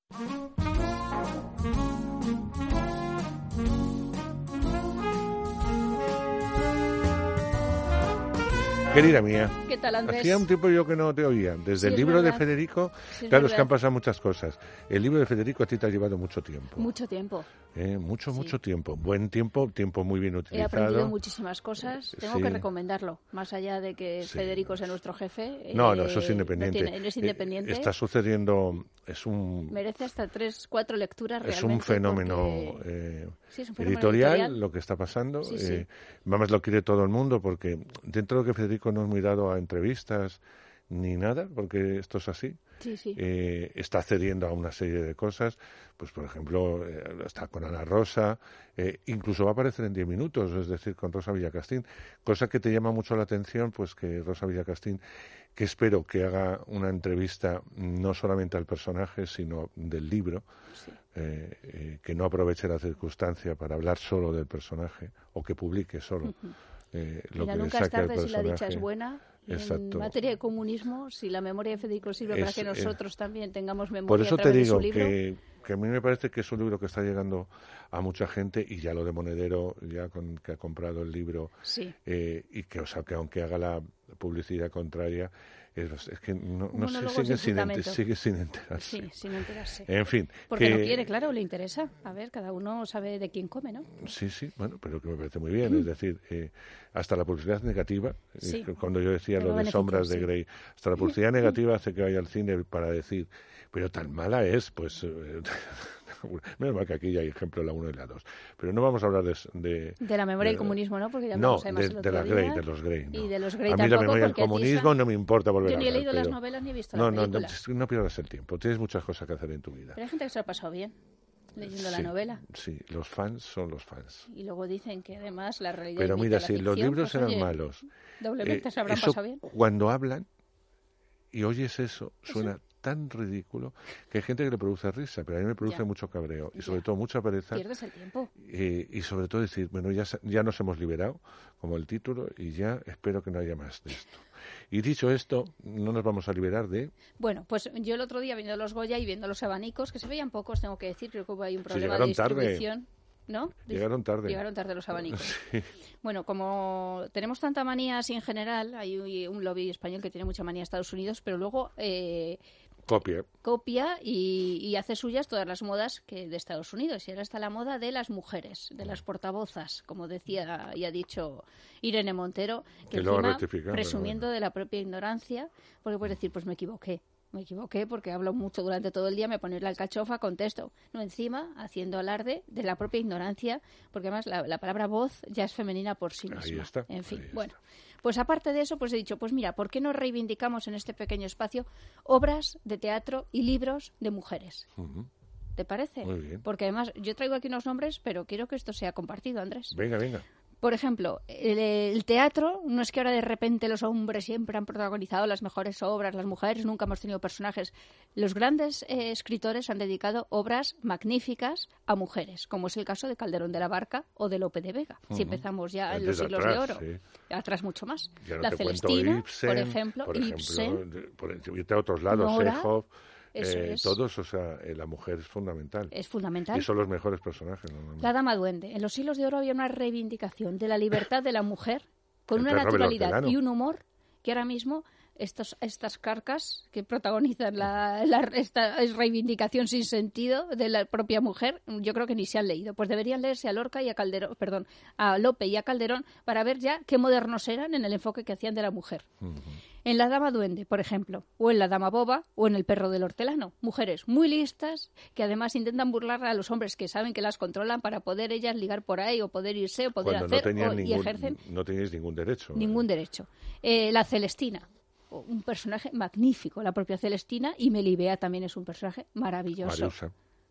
Querida mía, ¿qué tal, Andrés? Hacía un tiempo yo que no te oía. Desde sí, el libro verdad. de Federico, sí, claro, es que han pasado muchas cosas. El libro de Federico a ti te ha llevado mucho tiempo. Mucho tiempo. Eh, mucho, sí. mucho tiempo. Buen tiempo, tiempo muy bien utilizado. He aprendido muchísimas cosas. Tengo sí. que recomendarlo. Más allá de que sí. Federico sea nuestro jefe. No, eh, no, eso es independiente. No, tiene, no es independiente. Eh, está sucediendo, es un... Merece hasta tres, cuatro lecturas realmente. Es un fenómeno, porque... eh, sí, es un fenómeno editorial, editorial, lo que está pasando. Sí, eh, sí. Vamos, lo quiere todo el mundo, porque dentro de lo que Federico no es muy dado a entrevistas ni nada, porque esto es así. Sí, sí. Eh, está cediendo a una serie de cosas, pues por ejemplo, eh, está con Ana Rosa, eh, incluso va a aparecer en diez minutos, es decir, con Rosa Villacastín, cosa que te llama mucho la atención, pues que Rosa Villacastín, que espero que haga una entrevista no solamente al personaje, sino del libro, sí. eh, eh, que no aproveche la circunstancia para hablar solo del personaje, o que publique solo uh-huh. eh, lo Mira, que nunca le es saque al tarde personaje. Si la dicha es buena. Exacto. En materia de comunismo, si la memoria de Federico sirve es, para que nosotros eh, también tengamos memoria por eso a través te digo de su libro. Que, que a mí me parece que es un libro que está llegando a mucha gente, y ya lo de Monedero, ya con, que ha comprado el libro, sí. eh, y que, o sea, que aunque haga la publicidad contraria, es, es que no, no sé, sigue sin, enter, sigue sin enterarse. Sí, sin enterarse. En fin. Porque que, no quiere, claro, le interesa. A ver, cada uno sabe de quién come, ¿no? Sí, sí, bueno, pero que me parece muy bien. Mm. Es decir, eh, hasta la publicidad negativa, sí. eh, cuando yo decía pero lo de Sombras sí. de Grey, hasta la publicidad negativa hace que vaya al cine para decir, pero tan mala es, pues... Eh, menos mal que aquí ya hay ejemplo de la uno y la dos. Pero no vamos a hablar de... De, de la memoria de, del comunismo, ¿no? Porque ya no, de, de, de la Grey, de los Grey. No. Y de los Grey a mí tampoco, la memoria del comunismo está... no me importa volver yo a ni he hablar. leído pero... las novelas ni he visto no, la película. No, no, no pierdas el tiempo. Tienes muchas cosas que hacer en tu vida. Pero hay gente que se lo ha pasado bien leyendo sí, la novela. Sí, los fans son los fans. Y luego dicen que además la realidad Pero mira, si ficción, los libros pues, eran oye, malos, doblemente eh, se habrán eso, pasado bien. Cuando hablan y oyes eso, suena ¿eso? tan ridículo que hay gente que le produce risa, pero a mí me produce ya. mucho cabreo y sobre ya. todo mucha pereza. Pierdes el tiempo. Eh, y sobre todo decir, bueno, ya, ya nos hemos liberado, como el título, y ya espero que no haya más de esto. Y dicho esto, no nos vamos a liberar de... Bueno, pues yo el otro día viendo los Goya y viendo los abanicos, que se veían pocos, tengo que decir, creo que hubo ahí un problema de distribución. Tarde. ¿No? Llegaron tarde. Llegaron tarde los abanicos. Sí. Bueno, como tenemos tanta manía así en general, hay un lobby español que tiene mucha manía a Estados Unidos, pero luego eh, copia, copia y, y hace suyas todas las modas que de Estados Unidos. Y ahora está la moda de las mujeres, de las portavozas, como decía y ha dicho Irene Montero, que, que encima, rectifica, presumiendo bueno. de la propia ignorancia, porque puedes decir, pues me equivoqué. Me equivoqué porque hablo mucho durante todo el día, me pones la alcachofa, contesto. No, encima, haciendo alarde de la propia ignorancia, porque además la, la palabra voz ya es femenina por sí misma. Ahí está. En fin, Ahí bueno. Está. Pues aparte de eso, pues he dicho, pues mira, ¿por qué no reivindicamos en este pequeño espacio obras de teatro y libros de mujeres? Uh-huh. ¿Te parece? Muy bien. Porque además, yo traigo aquí unos nombres, pero quiero que esto sea compartido, Andrés. Venga, venga. Por ejemplo, el, el teatro, no es que ahora de repente los hombres siempre han protagonizado las mejores obras, las mujeres nunca hemos tenido personajes. Los grandes eh, escritores han dedicado obras magníficas a mujeres, como es el caso de Calderón de la Barca o de Lope de Vega, uh-huh. si empezamos ya en los siglos atrás, de oro. Sí. Atrás mucho más. Ya no la te Celestina, Ibsen, por ejemplo, por Ibsen, ejemplo, por irte a otros lados, Nora, Chekhov. Eso eh, es. Todos, o sea, eh, la mujer es fundamental. Es fundamental. Y son los mejores personajes. ¿no? La Dama Duende. En los siglos de oro había una reivindicación de la libertad de la mujer con El una perro naturalidad Belortelano. y un humor que ahora mismo estos, estas carcas que protagonizan la, la, esta reivindicación sin sentido de la propia mujer, yo creo que ni se han leído. Pues deberían leerse a Lorca y a Calderón, perdón, a Lope y a Calderón para ver ya qué modernos eran en el enfoque que hacían de la mujer. Uh-huh. En La Dama Duende, por ejemplo, o en La Dama Boba, o en El Perro del Hortelano. Mujeres muy listas que además intentan burlar a los hombres que saben que las controlan para poder ellas ligar por ahí o poder irse o poder Cuando hacer no o, ningún, y ejercen no teníais ningún derecho. Ningún ¿eh? derecho. Eh, la Celestina, un personaje magnífico, la propia Celestina, y Melibea también es un personaje maravilloso. Mariusa.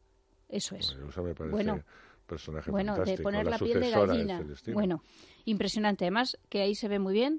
Eso es. Mariusa me parece bueno, personaje bueno, fantástico. de poner la, la piel de sucesora gallina. De bueno, impresionante. Además, que ahí se ve muy bien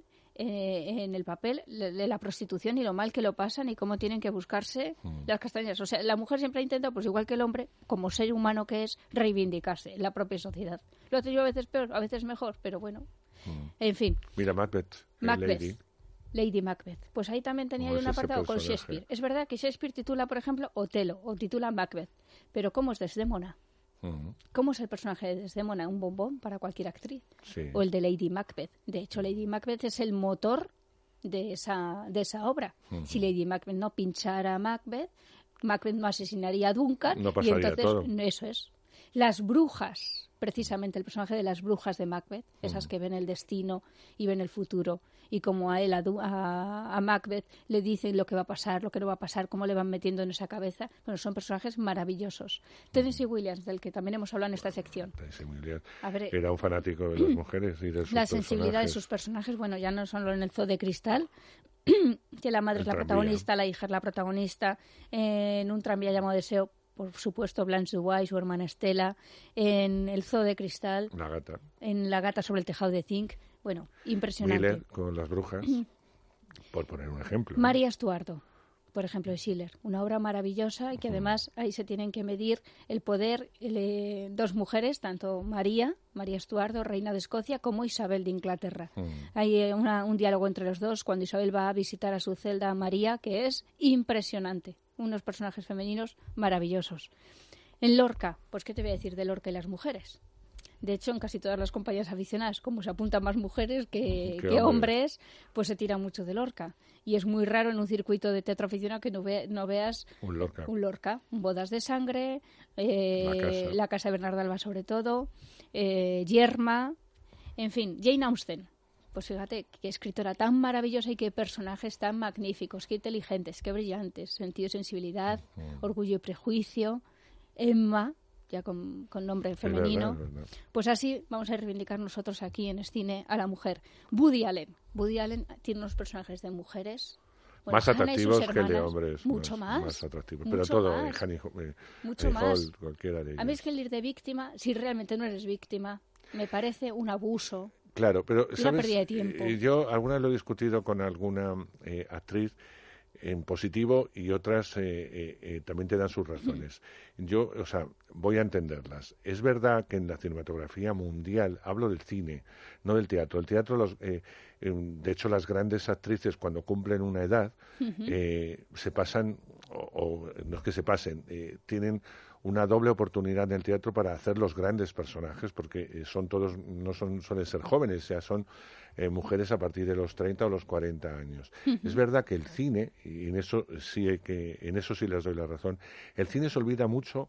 eh, en el papel de la prostitución y lo mal que lo pasan y cómo tienen que buscarse mm. las castañas. O sea, la mujer siempre intenta, pues igual que el hombre, como ser humano que es, reivindicarse en la propia sociedad. Lo hace yo a veces peor, a veces mejor, pero bueno. Mm. En fin. Mira, Macbeth. Macbeth. Lady. Lady Macbeth. Pues ahí también tenía un apartado con Shakespeare. Es verdad que Shakespeare titula, por ejemplo, Otelo o titula Macbeth. Pero ¿cómo es Desdémona? Uh-huh. ¿Cómo es el personaje de Desdémona? Un bombón para cualquier actriz. Sí. O el de Lady Macbeth. De hecho, Lady Macbeth es el motor de esa, de esa obra. Uh-huh. Si Lady Macbeth no pinchara a Macbeth, Macbeth no asesinaría a Duncan. No pasaría y entonces, todo. Eso es. Las brujas, precisamente el personaje de las brujas de Macbeth, esas uh-huh. que ven el destino y ven el futuro, y como a él, a, a, a Macbeth, le dicen lo que va a pasar, lo que no va a pasar, cómo le van metiendo en esa cabeza. Bueno, son personajes maravillosos. Uh-huh. Tennessee Williams, del que también hemos hablado en esta sección. Tennessee Williams a ver, era un fanático de las mujeres y de sus La sensibilidad personajes. de sus personajes, bueno, ya no solo en el Zoo de Cristal, que la madre el es la tranvía. protagonista, la hija es la protagonista, eh, en Un tranvía llamado Deseo, por supuesto, Blanche Dubois, su hermana Estela, en El Zoo de Cristal, La gata. en La gata sobre el tejado de zinc. Bueno, impresionante. Miller con Las brujas, por poner un ejemplo. María Estuardo, por ejemplo, de Schiller. Una obra maravillosa y que además ahí se tienen que medir el poder de dos mujeres, tanto María, María Estuardo, reina de Escocia, como Isabel de Inglaterra. Mm. Hay una, un diálogo entre los dos cuando Isabel va a visitar a su celda a María, que es impresionante. Unos personajes femeninos maravillosos. En Lorca, pues ¿qué te voy a decir de Lorca y las mujeres? De hecho, en casi todas las compañías aficionadas, como se apuntan más mujeres que, que hombres, pues se tira mucho de Lorca. Y es muy raro en un circuito de teatro aficionado que no, ve, no veas un Lorca. un Lorca. Bodas de sangre, eh, la, casa. la casa de Bernardo Alba sobre todo, eh, Yerma, en fin, Jane Austen. Pues fíjate, qué escritora tan maravillosa y qué personajes tan magníficos, qué inteligentes, qué brillantes. Sentido y sensibilidad, uh-huh. Orgullo y prejuicio, Emma, ya con, con nombre femenino. Es verdad, es verdad. Pues así vamos a reivindicar nosotros aquí en Escine a la mujer. Woody Allen. Woody Allen tiene unos personajes de mujeres bueno, más atractivos que el de hombres. Mucho más. Más, más atractivos. Mucho Pero todo, más. Honey, eh, mucho Honey más. Hall, cualquiera de ellos. A mí es que el ir de víctima, si realmente no eres víctima, me parece un abuso. Claro, pero una ¿sabes? pérdida de tiempo. Yo alguna vez lo he discutido con alguna eh, actriz. en positivo y otras eh, eh, eh, también te dan sus razones. Yo, o sea, voy a entenderlas. Es verdad que en la cinematografía mundial, hablo del cine, no del teatro. El teatro, los, eh, eh, de hecho, las grandes actrices cuando cumplen una edad uh-huh. eh, se pasan, o, o no es que se pasen, eh, tienen una doble oportunidad en el teatro para hacer los grandes personajes, porque son todos, no son, suelen ser jóvenes, o sea, son eh, mujeres a partir de los treinta o los cuarenta años. Uh-huh. Es verdad que el cine, y en eso sí hay que, en eso sí les doy la razón, el cine se olvida mucho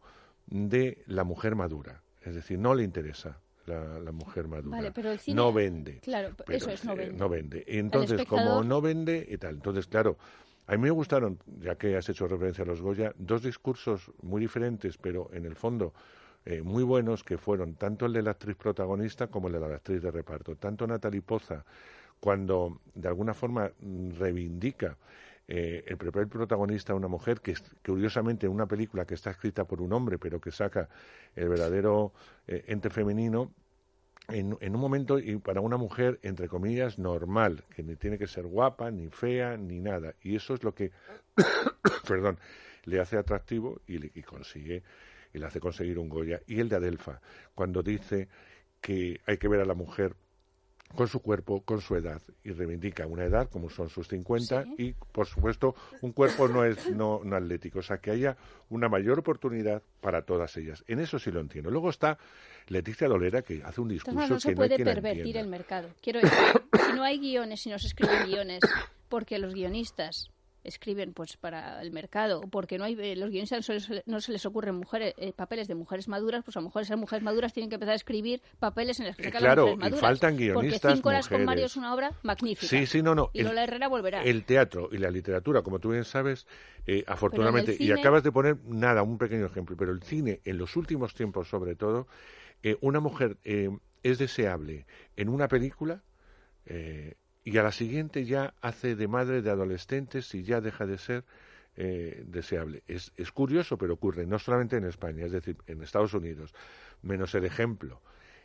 de la mujer madura, es decir, no le interesa la, la mujer madura, vale, pero el cine, no vende. Claro, pero, eso es, no vende. Eh, no vende. Entonces, como no vende y tal, entonces, claro, a mí me gustaron, ya que has hecho referencia a los Goya, dos discursos muy diferentes, pero en el fondo eh, muy buenos, que fueron tanto el de la actriz protagonista como el de la actriz de reparto. Tanto Natalie Poza, cuando de alguna forma reivindica eh, el papel protagonista a una mujer, que es, curiosamente en una película que está escrita por un hombre, pero que saca el verdadero eh, ente femenino, En, en un momento, y para una mujer, entre comillas, normal, que ni tiene que ser guapa, ni fea, ni nada. Y eso es lo que, perdón, le hace atractivo y, le, y consigue, y le hace conseguir un Goya. Y el de Adelfa, cuando dice que hay que ver a la mujer con su cuerpo, con su edad, y reivindica una edad como son sus cincuenta, sí. Y por supuesto un cuerpo no es no, no atlético, o sea que haya una mayor oportunidad para todas ellas. En eso sí lo entiendo. Luego está Leticia Dolera, que hace un discurso Entonces, no se que puede no hay quien pervertir el mercado. Quiero decir, si no hay guiones, si no se escriben guiones, porque los guionistas escriben pues para el mercado, porque no hay los guionistas no se, no se les ocurren mujeres eh, papeles de mujeres maduras, pues a lo mejor esas mujeres maduras tienen que empezar a escribir papeles en las que eh, sacan claro, las mujeres maduras. Y faltan guionistas porque cinco horas mujeres. Con Mario es una obra magnífica. Sí, sí, no, no. Y Lola Herrera volverá. El teatro y la literatura, como tú bien sabes, eh, afortunadamente, cine... y acabas de poner nada, un pequeño ejemplo, pero el cine, en los últimos tiempos sobre todo, eh, una mujer eh, es deseable en una película, eh, y a la siguiente ya hace de madre de adolescentes y ya deja de ser eh, deseable. Es, es curioso, pero ocurre no solamente en España, es decir, en Estados Unidos, menos el ejemplo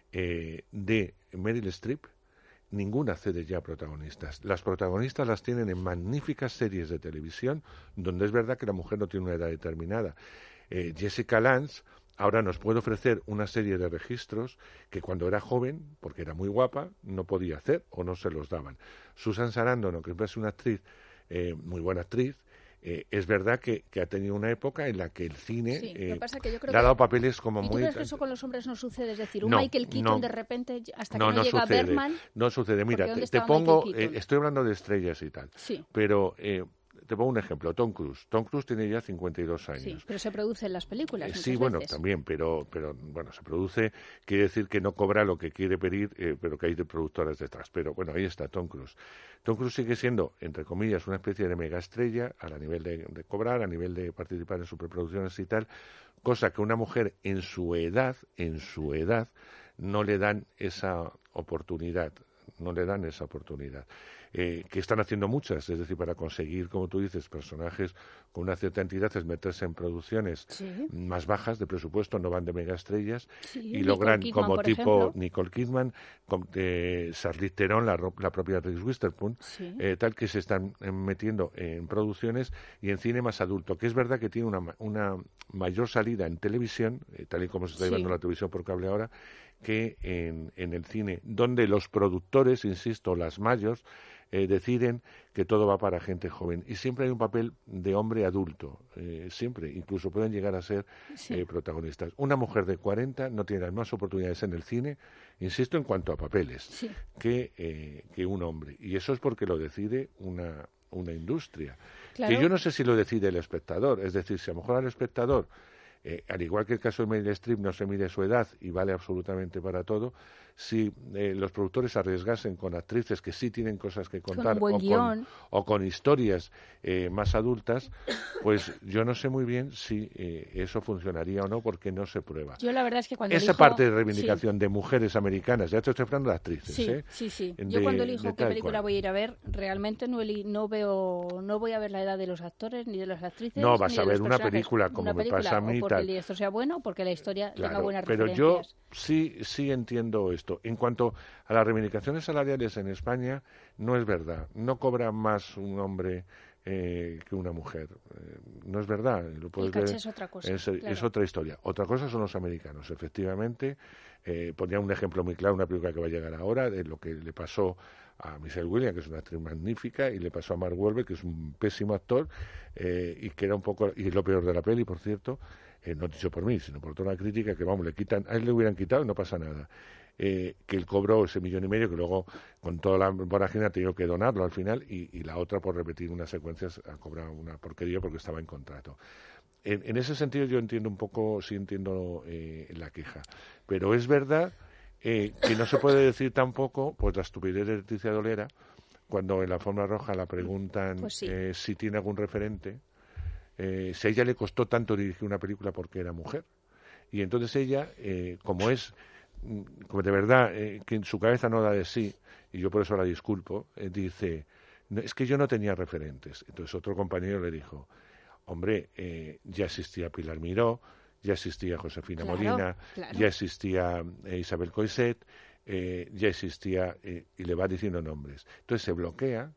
eh, de Meryl Streep, ninguna cede ya protagonistas. Las protagonistas las tienen en magníficas series de televisión, donde es verdad que la mujer no tiene una edad determinada. Eh, Jessica Lange ahora nos puede ofrecer una serie de registros que cuando era joven, porque era muy guapa, no podía hacer o no se los daban. Susan Sarandon, que es una actriz, eh, muy buena actriz, eh, es verdad que, que ha tenido una época en la que el cine sí, eh, pasa que yo creo le ha dado que, papeles como ¿y tú muy... crees que eso con los hombres no sucede? Es decir, un no, Michael Keaton no, de repente, hasta no, que no, no llega sucede, Bergman... No sucede, mira, te, te pongo, eh, estoy hablando de estrellas y tal, sí. pero... Eh, te pongo un ejemplo, Tom Cruise. Tom Cruise tiene ya cincuenta y dos años. Sí, pero se produce en las películas. Eh, sí, bueno, veces. también, pero, pero bueno, se produce, quiere decir que no cobra lo que quiere pedir, eh, pero que hay de productoras detrás. Pero bueno, ahí está Tom Cruise. Tom Cruise sigue siendo, entre comillas, una especie de mega estrella a nivel de, de cobrar, a nivel de participar en superproducciones y tal, cosa que una mujer en su edad, en su edad, no le dan esa oportunidad, no le dan esa oportunidad. Eh, que están haciendo muchas, es decir, para conseguir, como tú dices, personajes con una cierta entidad, es meterse en producciones sí. más bajas de presupuesto, no van de megaestrellas, sí, y logran, Kidman, como tipo ejemplo. Nicole Kidman, como, eh, Charlize Theron, la, la propia Reese Witherspoon, sí. eh, tal, que se están eh, metiendo en producciones y en cine más adulto, que es verdad que tiene una, una mayor salida en televisión, eh, tal y como se está sí. llevando la televisión por cable ahora, que en, en el cine, donde los productores, insisto, las mayores, Eh, deciden que todo va para gente joven. Y siempre hay un papel de hombre adulto, eh, siempre, incluso pueden llegar a ser sí. eh, protagonistas. Una mujer de cuarenta no tiene las más oportunidades en el cine, insisto, en cuanto a papeles, sí. que, eh, que un hombre. Y eso es porque lo decide una, una industria. Claro. Que yo no sé si lo decide el espectador, es decir, si a lo mejor al espectador, eh, al igual que el caso de Meryl Streep, no se mide su edad y vale absolutamente para todo, si eh, los productores arriesgasen con actrices que sí tienen cosas que contar con o, con, o con historias eh, más adultas, pues yo no sé muy bien si eh, eso funcionaría o no, porque no se prueba. Yo la verdad es que cuando Esa elijo, parte de reivindicación sí. de mujeres americanas, ya te estoy hablando de actrices, sí, ¿eh? Sí, sí, de, yo cuando elijo qué película cual. voy a ir a ver, realmente no, eli no veo, no voy a ver la edad de los actores ni de las actrices. No, vas ni a de ver los una personajes. película como una me película, pasa a mí o porque tal. el director sea bueno o porque la historia claro, tenga buenas pero referencias. yo sí, sí entiendo esto. En cuanto a las reivindicaciones salariales en España, no es verdad. No cobra más un hombre eh, que una mujer. Eh, no es verdad. Lo puedes el caché ver, es otra cosa. Es, claro. es otra historia. Otra cosa son los americanos. Efectivamente, eh, ponía un ejemplo muy claro, una película que va a llegar ahora, de lo que le pasó a Michelle Williams, que es una actriz magnífica, y le pasó a Mark Wahlberg, que es un pésimo actor, eh, y que era un poco, y es lo peor de la peli, por cierto, eh, no dicho por mí, sino por toda la crítica, que vamos, le quitan, a él le hubieran quitado y no pasa nada. Eh, que él cobró ese millón y medio, que luego con toda la vorágine ha tenido que donarlo al final, y, y la otra, por repetir unas secuencias, ha cobrado una porquería porque estaba en contrato. En, en ese sentido yo entiendo un poco, sí entiendo eh, la queja, pero es verdad eh, que no se puede decir tampoco pues la estupidez de Leticia Dolera cuando en la alfombra roja la preguntan pues sí. eh, si tiene algún referente, eh, si a ella le costó tanto dirigir una película porque era mujer, y entonces ella, eh, como es como de verdad eh, que en su cabeza no da de sí, y yo por eso la disculpo, eh, dice, no, es que yo no tenía referentes. Entonces otro compañero le dijo, hombre, eh, ya existía Pilar Miró, ya existía Josefina Claro, Molina, claro. ya existía eh, Isabel Coixet, eh, ya existía, eh, y le va diciendo nombres. Entonces se bloquea,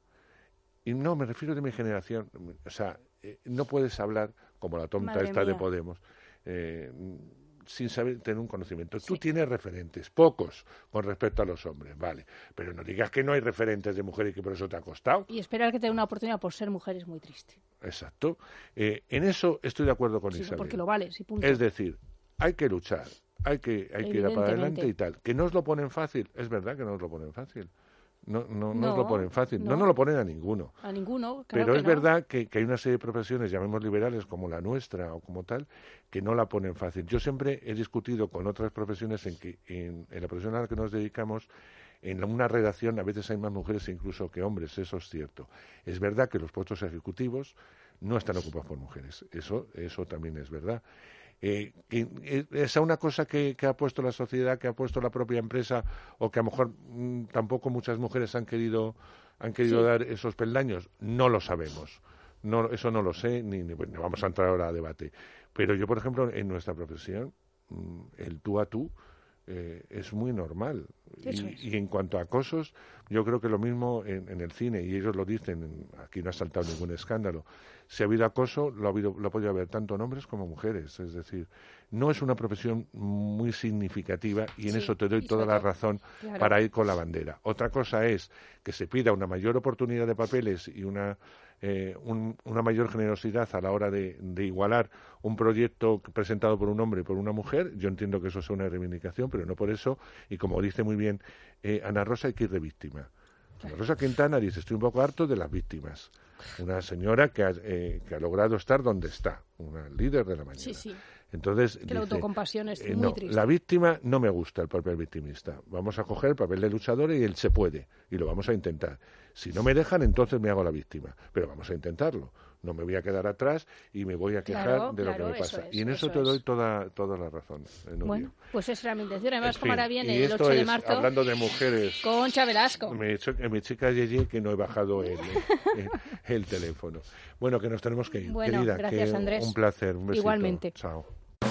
y no, me refiero de mi generación, o sea, eh, no puedes hablar como la tonta Madre esta mía. de Podemos, eh, sin saber tener un conocimiento. Sí. Tú tienes referentes, pocos, con respecto a los hombres, vale, pero no digas que no hay referentes de mujeres y que por eso te ha costado. Y esperar que te dé una oportunidad por ser mujer es muy triste. Exacto. Eh, en eso estoy de acuerdo con Sí, Isabel. porque lo vales y punto. Es decir, hay que luchar, hay que, hay que ir para adelante y tal. Que no os lo ponen fácil, es verdad que no os lo ponen fácil. No, no, no, No, os lo ponen fácil, no, no. no lo ponen a ninguno. A ninguno, claro Pero que es no. verdad que, que hay una serie de profesiones, llamemos liberales, como la nuestra o como tal, que no la ponen fácil. Yo siempre he discutido con otras profesiones en que en, en la profesión a la que nos dedicamos, en una redacción a veces hay más mujeres incluso que hombres, eso es cierto. Es verdad que los puestos ejecutivos no están ocupados por mujeres, eso, eso también es verdad. Eh, que, eh, esa una cosa que, que ha puesto la sociedad, que ha puesto la propia empresa, o que a lo mejor mmm, tampoco muchas mujeres han querido han querido Sí. dar esos peldaños, no lo sabemos. No, eso no lo sé, ni, ni bueno, vamos a entrar ahora a debate. Pero yo, por ejemplo, en nuestra profesión, mmm, el tú a tú eh, es muy normal. Eso Y, es. y en cuanto a acosos, yo creo que lo mismo en, en el cine, y ellos lo dicen, aquí no ha saltado ningún escándalo. Si ha habido acoso, lo ha, habido, lo ha podido haber tanto en hombres como mujeres. Es decir, no es una profesión muy significativa y en Sí, eso te doy y toda sobre la todo, razón claro. para ir con la bandera. Otra cosa es que se pida una mayor oportunidad de papeles y una, eh, un, una mayor generosidad a la hora de, de igualar un proyecto presentado por un hombre y por una mujer. Yo entiendo que eso es una reivindicación, pero no por eso. Y como dice muy bien eh, Ana Rosa, hay que ir de víctima. Ana Rosa Quintana dice, estoy un poco harto de las víctimas. Una señora que ha, eh, que ha logrado estar donde está, una líder de la mañana. Sí, sí. Entonces, Que la dice, autocompasión es eh, muy no, triste. la víctima no me gusta el papel victimista. Vamos a coger el papel de luchador y él se puede, y lo vamos a intentar. Si no me dejan, entonces me hago la víctima, pero vamos a intentarlo. No me voy a quedar atrás y me voy a quejar Claro, de lo claro, que me pasa. eso es, y en eso, eso te doy es. toda, toda la razón, eh, Nuria. Bueno, pues esa era mi intención. Además, En como ahora fin, viene y el esto ocho de es, marzo, hablando de mujeres, Concha Velasco. me he hecho, mi chica Yeye, que no he bajado el, el, el teléfono. Bueno, que nos tenemos que ir, Bueno, querida. gracias, que Andrés. Un placer, un besito. Igualmente. Chao.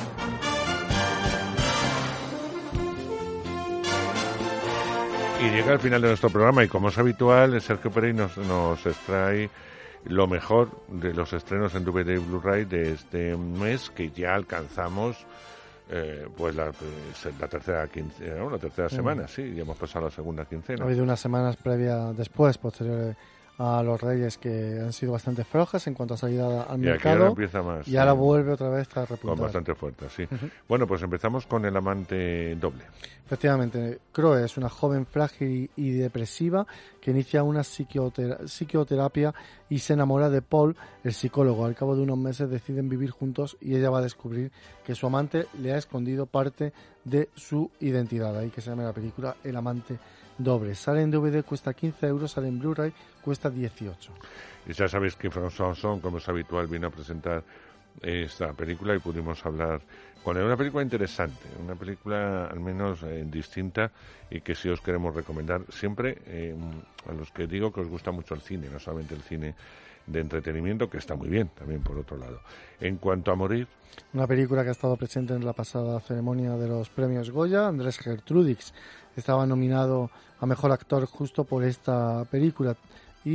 Y llega el final de nuestro programa y como es habitual, Sergio Pérez nos, nos extrae lo mejor de los estrenos en D V D y Blu-ray de este mes, que ya alcanzamos eh, pues la, pues, la tercera quincena, ¿no? La tercera Sí. semana, sí, ya hemos pasado la segunda quincena. Ha habido unas semanas previas después, posteriores a los Reyes, que han sido bastante flojas en cuanto a salida al Y aquí mercado. ahora empieza más. Y ahora sí, vuelve otra vez a repuntar. con bastante fuerza, sí. Ujú. Bueno, pues empezamos con El amante doble. Efectivamente, Chloe es una joven frágil y depresiva que inicia una psiquiotera- psicoterapia y se enamora de Paul, el psicólogo. Al cabo de unos meses deciden vivir juntos y ella va a descubrir que su amante le ha escondido parte de su identidad. Ahí que se llama la película El amante doble. Sale en D V D, cuesta quince euros, sale en Blu-ray, cuesta dieciocho. Y ya sabéis que François Ozon, como es habitual, vino a presentar esta película y pudimos hablar con él. Una película interesante, una película al menos eh, distinta y que sí os queremos recomendar siempre eh, a los que digo que os gusta mucho el cine, no solamente el cine de entretenimiento, que está muy bien también por otro lado. En cuanto a Morir, Una película que ha estado presente en la pasada ceremonia de los premios Goya. Andrés Gertrudis estaba nominado a Mejor Actor justo por esta película y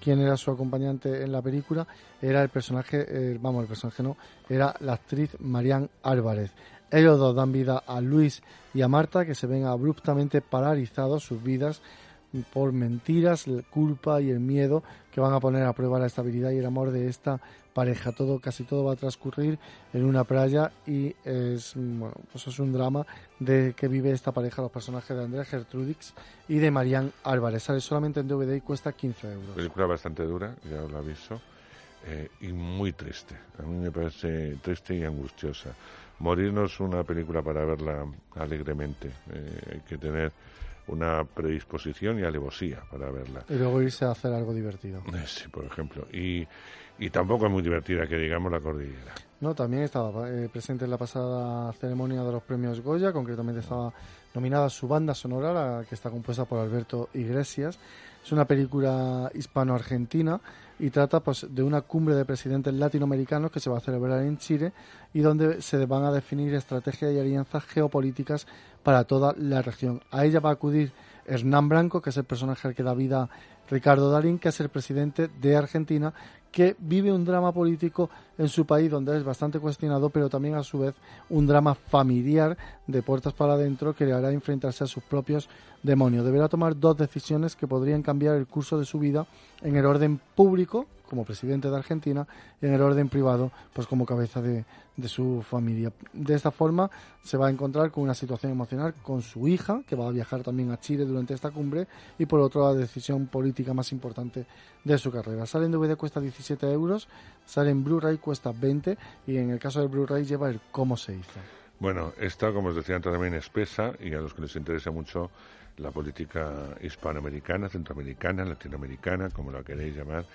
quién era su acompañante en la película, era el personaje, eh, vamos, el personaje no, era la actriz Marian Álvarez. Ellos dos dan vida a Luis y a Marta, que se ven abruptamente paralizados sus vidas por mentiras, la culpa y el miedo que van a poner a prueba la estabilidad y el amor de esta pareja. Todo, casi todo va a transcurrir en una playa y es, bueno, pues es un drama de que vive esta pareja, los personajes de Andrea Gertrudix y de Marian Álvarez. Sale solamente en D V D y cuesta quince euros. Película bastante dura, ya os lo aviso, eh, y muy triste. A mí me parece triste y angustiosa. Morir no es una película para verla alegremente. Eh, hay que tener una predisposición y alevosía para verla. Y luego irse a hacer algo divertido. Eh, sí, por ejemplo. Y, y tampoco es muy divertida, que digamos, La Cordillera. No, también estaba eh, presente en la pasada ceremonia de los premios Goya. Concretamente estaba nominada su banda sonora, la que está compuesta por Alberto Iglesias. Es una película hispano-argentina y trata pues de una cumbre de presidentes latinoamericanos que se va a celebrar en Chile y donde se van a definir estrategias y alianzas geopolíticas para toda la región. A ella va a acudir Hernán Branco, que es el personaje al que da vida Ricardo Darín, que es el presidente de Argentina, que vive un drama político en su país donde es bastante cuestionado, pero también a su vez un drama familiar de puertas para adentro que le hará enfrentarse a sus propios demonios. Deberá tomar dos decisiones que podrían cambiar el curso de su vida en el orden público, como presidente de Argentina, y en el orden privado, pues como cabeza de, de su familia. De esta forma se va a encontrar con una situación emocional con su hija, que va a viajar también a Chile durante esta cumbre, y por otro la decisión política más importante de su carrera. Sale en D V D, cuesta diecisiete euros, sale en Blu-ray, cuesta veinte, y en el caso del Blu-ray lleva el cómo se hizo. Bueno, esta, como os decía antes, también espesa, y a los que les interesa mucho la política hispanoamericana, centroamericana, latinoamericana, como la queréis llamar,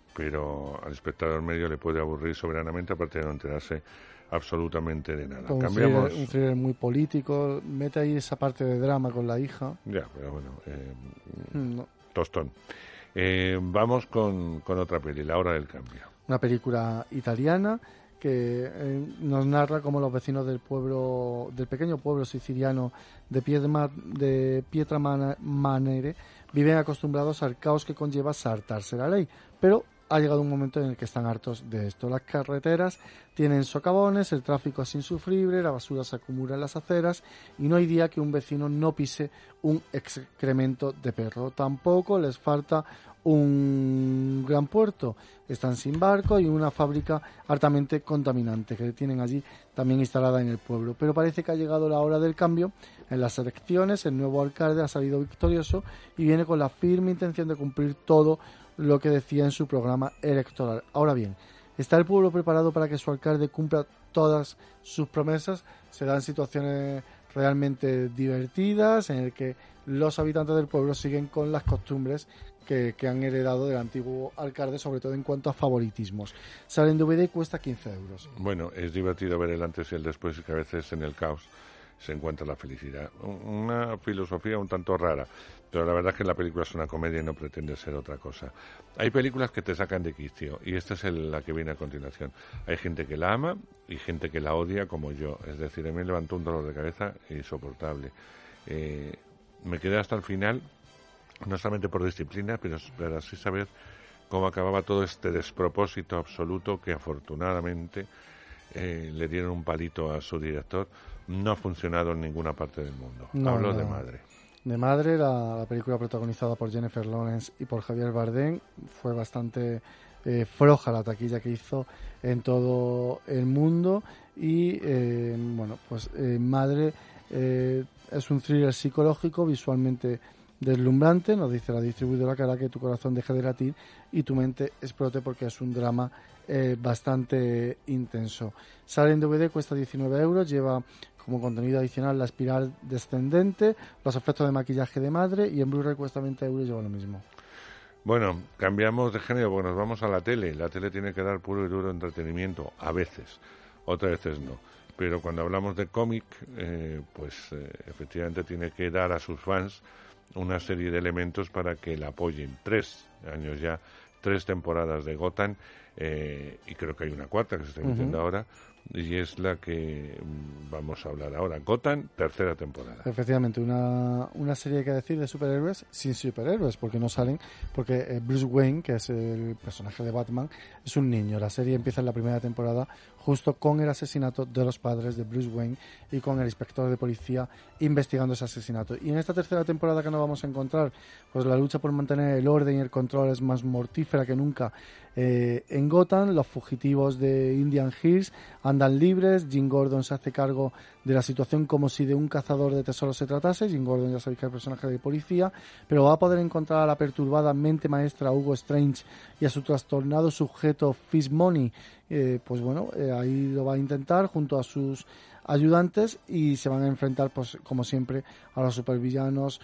pero al espectador medio le puede aburrir soberanamente, aparte de no enterarse absolutamente de nada. Un Cambiamos... thriller, un thriller muy político, mete ahí esa parte de drama con la hija. Ya, pero bueno, eh, no. tostón. Eh, vamos con, con otra peli, La Hora del Cambio. Una película italiana que eh, nos narra cómo los vecinos del pueblo, del pequeño pueblo siciliano de Pietra, de Pietramanere viven acostumbrados al caos que conlleva saltarse la ley, pero ha llegado un momento en el que están hartos de esto. Las carreteras tienen socavones, el tráfico es insufrible, la basura se acumula en las aceras y no hay día que un vecino no pise un excremento de perro. Tampoco les falta un gran puerto. Están sin barco y una fábrica altamente contaminante que tienen allí también instalada en el pueblo. Pero parece que ha llegado la hora del cambio. En las elecciones el nuevo alcalde ha salido victorioso y viene con la firme intención de cumplir todo lo que decía en su programa electoral. Ahora bien, ¿está el pueblo preparado para que su alcalde cumpla todas sus promesas? Se dan situaciones realmente divertidas en el que los habitantes del pueblo siguen con las costumbres que, que han heredado del antiguo alcalde, sobre todo en cuanto a favoritismos. Sale en D V D y cuesta quince euros. Bueno, es divertido ver el antes y el después y que a veces en el caos se encuentra la felicidad. Una filosofía un tanto rara, pero la verdad es que la película es una comedia y no pretende ser otra cosa. Hay películas que te sacan de quicio y esta es el, la que viene a continuación. Hay gente que la ama y gente que la odia, como yo. Es decir, a mí me levantó un dolor de cabeza insoportable. Eh, me quedé hasta el final, no solamente por disciplina, pero para así saber cómo acababa todo este despropósito absoluto que afortunadamente eh, le dieron un palito a su director. No ha funcionado en ninguna parte del mundo. No, Hablo no. de Madre. De Madre, la, la película protagonizada por Jennifer Lawrence y por Javier Bardem, fue bastante eh, floja la taquilla que hizo en todo el mundo y eh, bueno, pues eh, Madre eh, es un thriller psicológico visualmente deslumbrante. Nos dice la distribuidora que hará que tu corazón deje de latir y tu mente explote porque es un drama eh, bastante intenso. Sale en D V D, cuesta diecinueve euros, lleva como contenido adicional la espiral descendente, los efectos de maquillaje de Madre, y en Blu-ray cuesta veinte euros y lleva lo mismo. Bueno, cambiamos de género, porque nos vamos a la tele. La tele tiene que dar puro y duro entretenimiento, a veces, otras veces no. Pero cuando hablamos de cómic, eh, pues eh, efectivamente tiene que dar a sus fans una serie de elementos para que la apoyen. Tres años ya, tres temporadas de Gotham, eh, y creo que hay una cuarta que se está emitiendo uh-huh. ahora, y es la que vamos a hablar ahora. Gotham, tercera temporada. Efectivamente, una, una serie que decir de superhéroes sin superhéroes, porque no salen, porque eh, Bruce Wayne, que es el personaje de Batman, es un niño. La serie empieza en la primera temporada justo con el asesinato de los padres de Bruce Wayne y con el inspector de policía investigando ese asesinato. Y en esta tercera temporada que nos vamos a encontrar, pues la lucha por mantener el orden y el control es más mortífera que nunca. Eh, en Gotham, los fugitivos de Indian Hills andan libres. Jim Gordon se hace cargo de la situación como si de un cazador de tesoros se tratase. Jim Gordon ya sabéis que es el personaje de policía, pero va a poder encontrar a la perturbada mente maestra Hugo Strange y a su trastornado sujeto Fist Money. Eh, pues bueno, eh, ahí lo va a intentar junto a sus ayudantes y se van a enfrentar, pues como siempre, a los supervillanos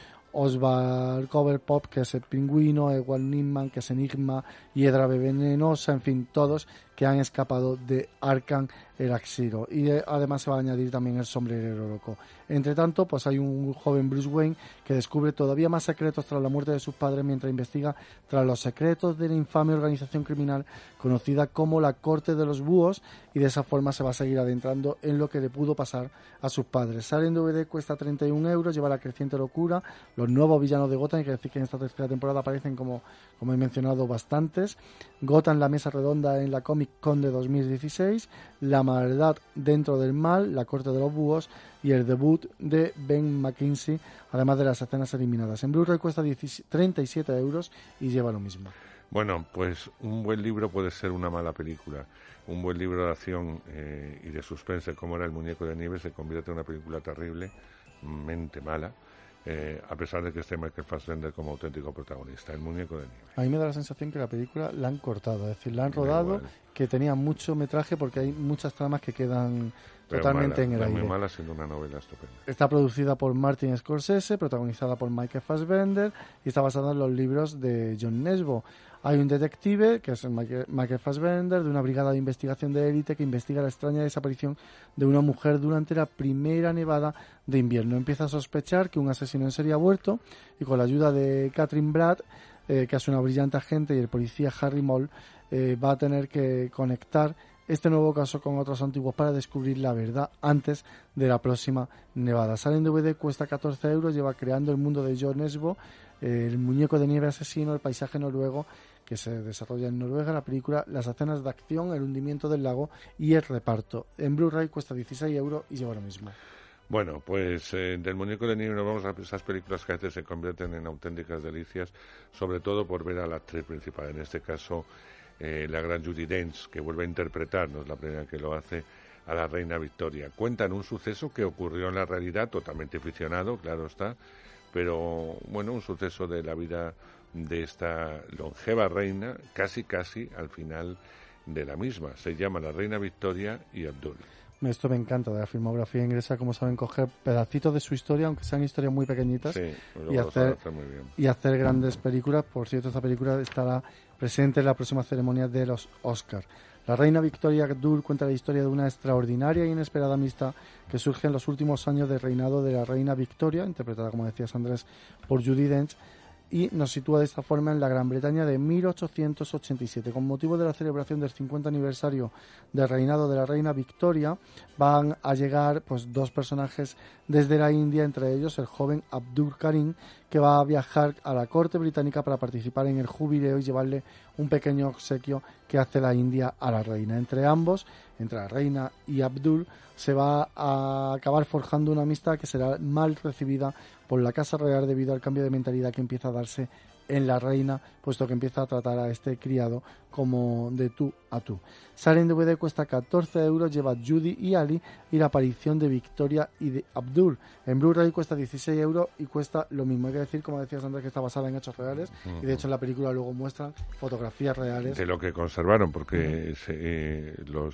Oswald Cobblepot, que es el Pingüino, Edward Nigma, que es Enigma, Hiedra Venenosa, en fin, todos que han escapado de Arkham Elixir. Y eh, además se va a añadir también el Sombrerero Loco. Entre tanto, pues hay un joven Bruce Wayne que descubre todavía más secretos tras la muerte de sus padres mientras investiga tras los secretos de la infame organización criminal conocida como la Corte de los Búhos, y de esa forma se va a seguir adentrando en lo que le pudo pasar a sus padres. Sale en D V D, cuesta treinta y un euros, lleva La creciente locura, los nuevos villanos de Gotham, hay que decir que en esta tercera temporada aparecen, como, como he mencionado, bastantes. Gotham, la mesa redonda en la Comic Con de dos mil dieciséis, La maldad dentro del mal, La corte de los búhos y el debut de Ben McKinsey, además de las escenas eliminadas. En Blu-ray cuesta treinta y siete euros y lleva lo mismo. Bueno, pues un buen libro puede ser una mala película. Un buen libro de acción eh, y de suspense como era El muñeco de nieve se convierte en una película terrible, mente mala, eh, a pesar de que esté Michael Fassbender como auténtico protagonista. El muñeco de nieve. A mí me da la sensación que la película la han cortado, es decir, la han rodado, que tenía mucho metraje porque hay muchas tramas que quedan Pero totalmente mala, en el aire. Muy mala, siendo una novela estupenda. Está producida por Martin Scorsese, protagonizada por Michael Fassbender y está basada en los libros de John Nesbo. Hay un detective, que es Michael, Michael Fassbender, de una brigada de investigación de élite que investiga la extraña desaparición de una mujer durante la primera nevada de invierno. Empieza a sospechar que un asesino en serie ha vuelto y con la ayuda de Catherine Brad, eh, que es una brillante agente, y el policía Harry Moll, eh, va a tener que conectar este nuevo caso con otros antiguos para descubrir la verdad antes de la próxima nevada. Sale en D V D, cuesta catorce euros, lleva Creando el mundo de John Nesbo, eh, el muñeco de nieve asesino, el paisaje noruego que se desarrolla en Noruega, la película, las escenas de acción, el hundimiento del lago y el reparto. En Blu-ray cuesta dieciséis euros y lleva lo mismo. Bueno, pues eh, del muñeco de nieve nos vamos a esas películas que a veces se convierten en auténticas delicias, sobre todo por ver a la actriz principal, en este caso eh, la gran Judi Dench, que vuelve a interpretar, no es la primera que lo hace, a la reina Victoria. Cuentan un suceso que ocurrió en la realidad, totalmente ficcionado, claro está, pero bueno, un suceso de la vida de esta longeva reina, casi casi al final de la misma. Se llama La reina Victoria y Abdul. Esto me encanta de la filmografía inglesa, cómo saben coger pedacitos de su historia, aunque sean historias muy pequeñitas, sí, y, hacer, hacer muy bien. y hacer grandes películas. Por cierto, esta película estará presente en la próxima ceremonia de los Oscar. La reina Victoria Abdul cuenta la historia de una extraordinaria e inesperada amistad que surge en los últimos años de reinado de la reina Victoria, interpretada, como decías Andrés, por Judi Dench, y nos sitúa de esta forma en la Gran Bretaña de mil ochocientos ochenta y siete. Con motivo de la celebración del cincuenta aniversario del reinado de la reina Victoria, van a llegar pues dos personajes desde la India, entre ellos el joven Abdul Karim, que va a viajar a la corte británica para participar en el jubileo y llevarle un pequeño obsequio que hace la India a la reina. Entre ambos, entre la reina y Abdul, se va a acabar forjando una amistad que será mal recibida por la Casa Real debido al cambio de mentalidad que empieza a darse en la reina, puesto que empieza a tratar a este criado como de tú a tú. Sale en D V D, cuesta catorce euros, lleva Judy y Ali y la aparición de Victoria y de Abdul. En Blu-ray cuesta dieciséis euros y cuesta lo mismo. Hay que decir, como decías antes, que está basada en hechos reales, uh-huh. y de hecho en la película luego muestran fotografías reales. De lo que conservaron, porque uh-huh. se, eh, los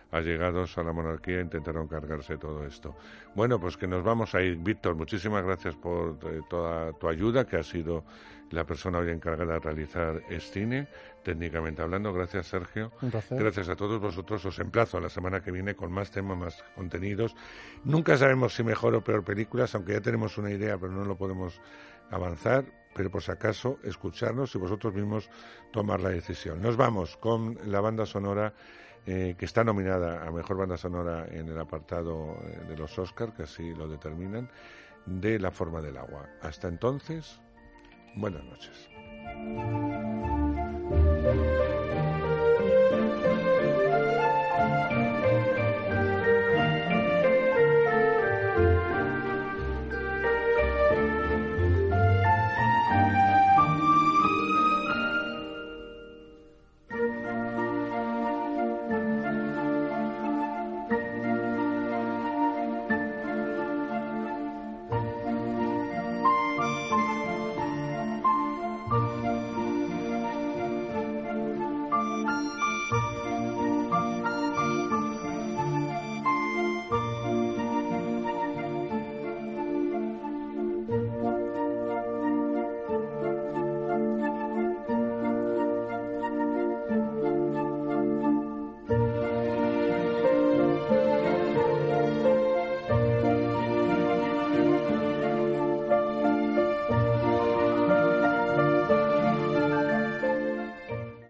allegados a la monarquía intentaron cargarse todo esto. Bueno, pues que nos vamos a ir. Víctor, muchísimas gracias por eh, toda tu ayuda, que ha sido la persona hoy encargada de realizar Escine, técnicamente hablando. Gracias, Sergio. Un placer. Gracias a todos vosotros. Os emplazo a la semana que viene con más temas, más contenidos. Nunca sabemos si mejor o peor películas, aunque ya tenemos una idea, pero no lo podemos avanzar. Pero por si acaso, escucharnos y vosotros mismos tomar la decisión. Nos vamos con la banda sonora eh, que está nominada a Mejor Banda Sonora en el apartado eh, de los Oscar, que así lo determinan, de La Forma del Agua. Hasta entonces, buenas noches.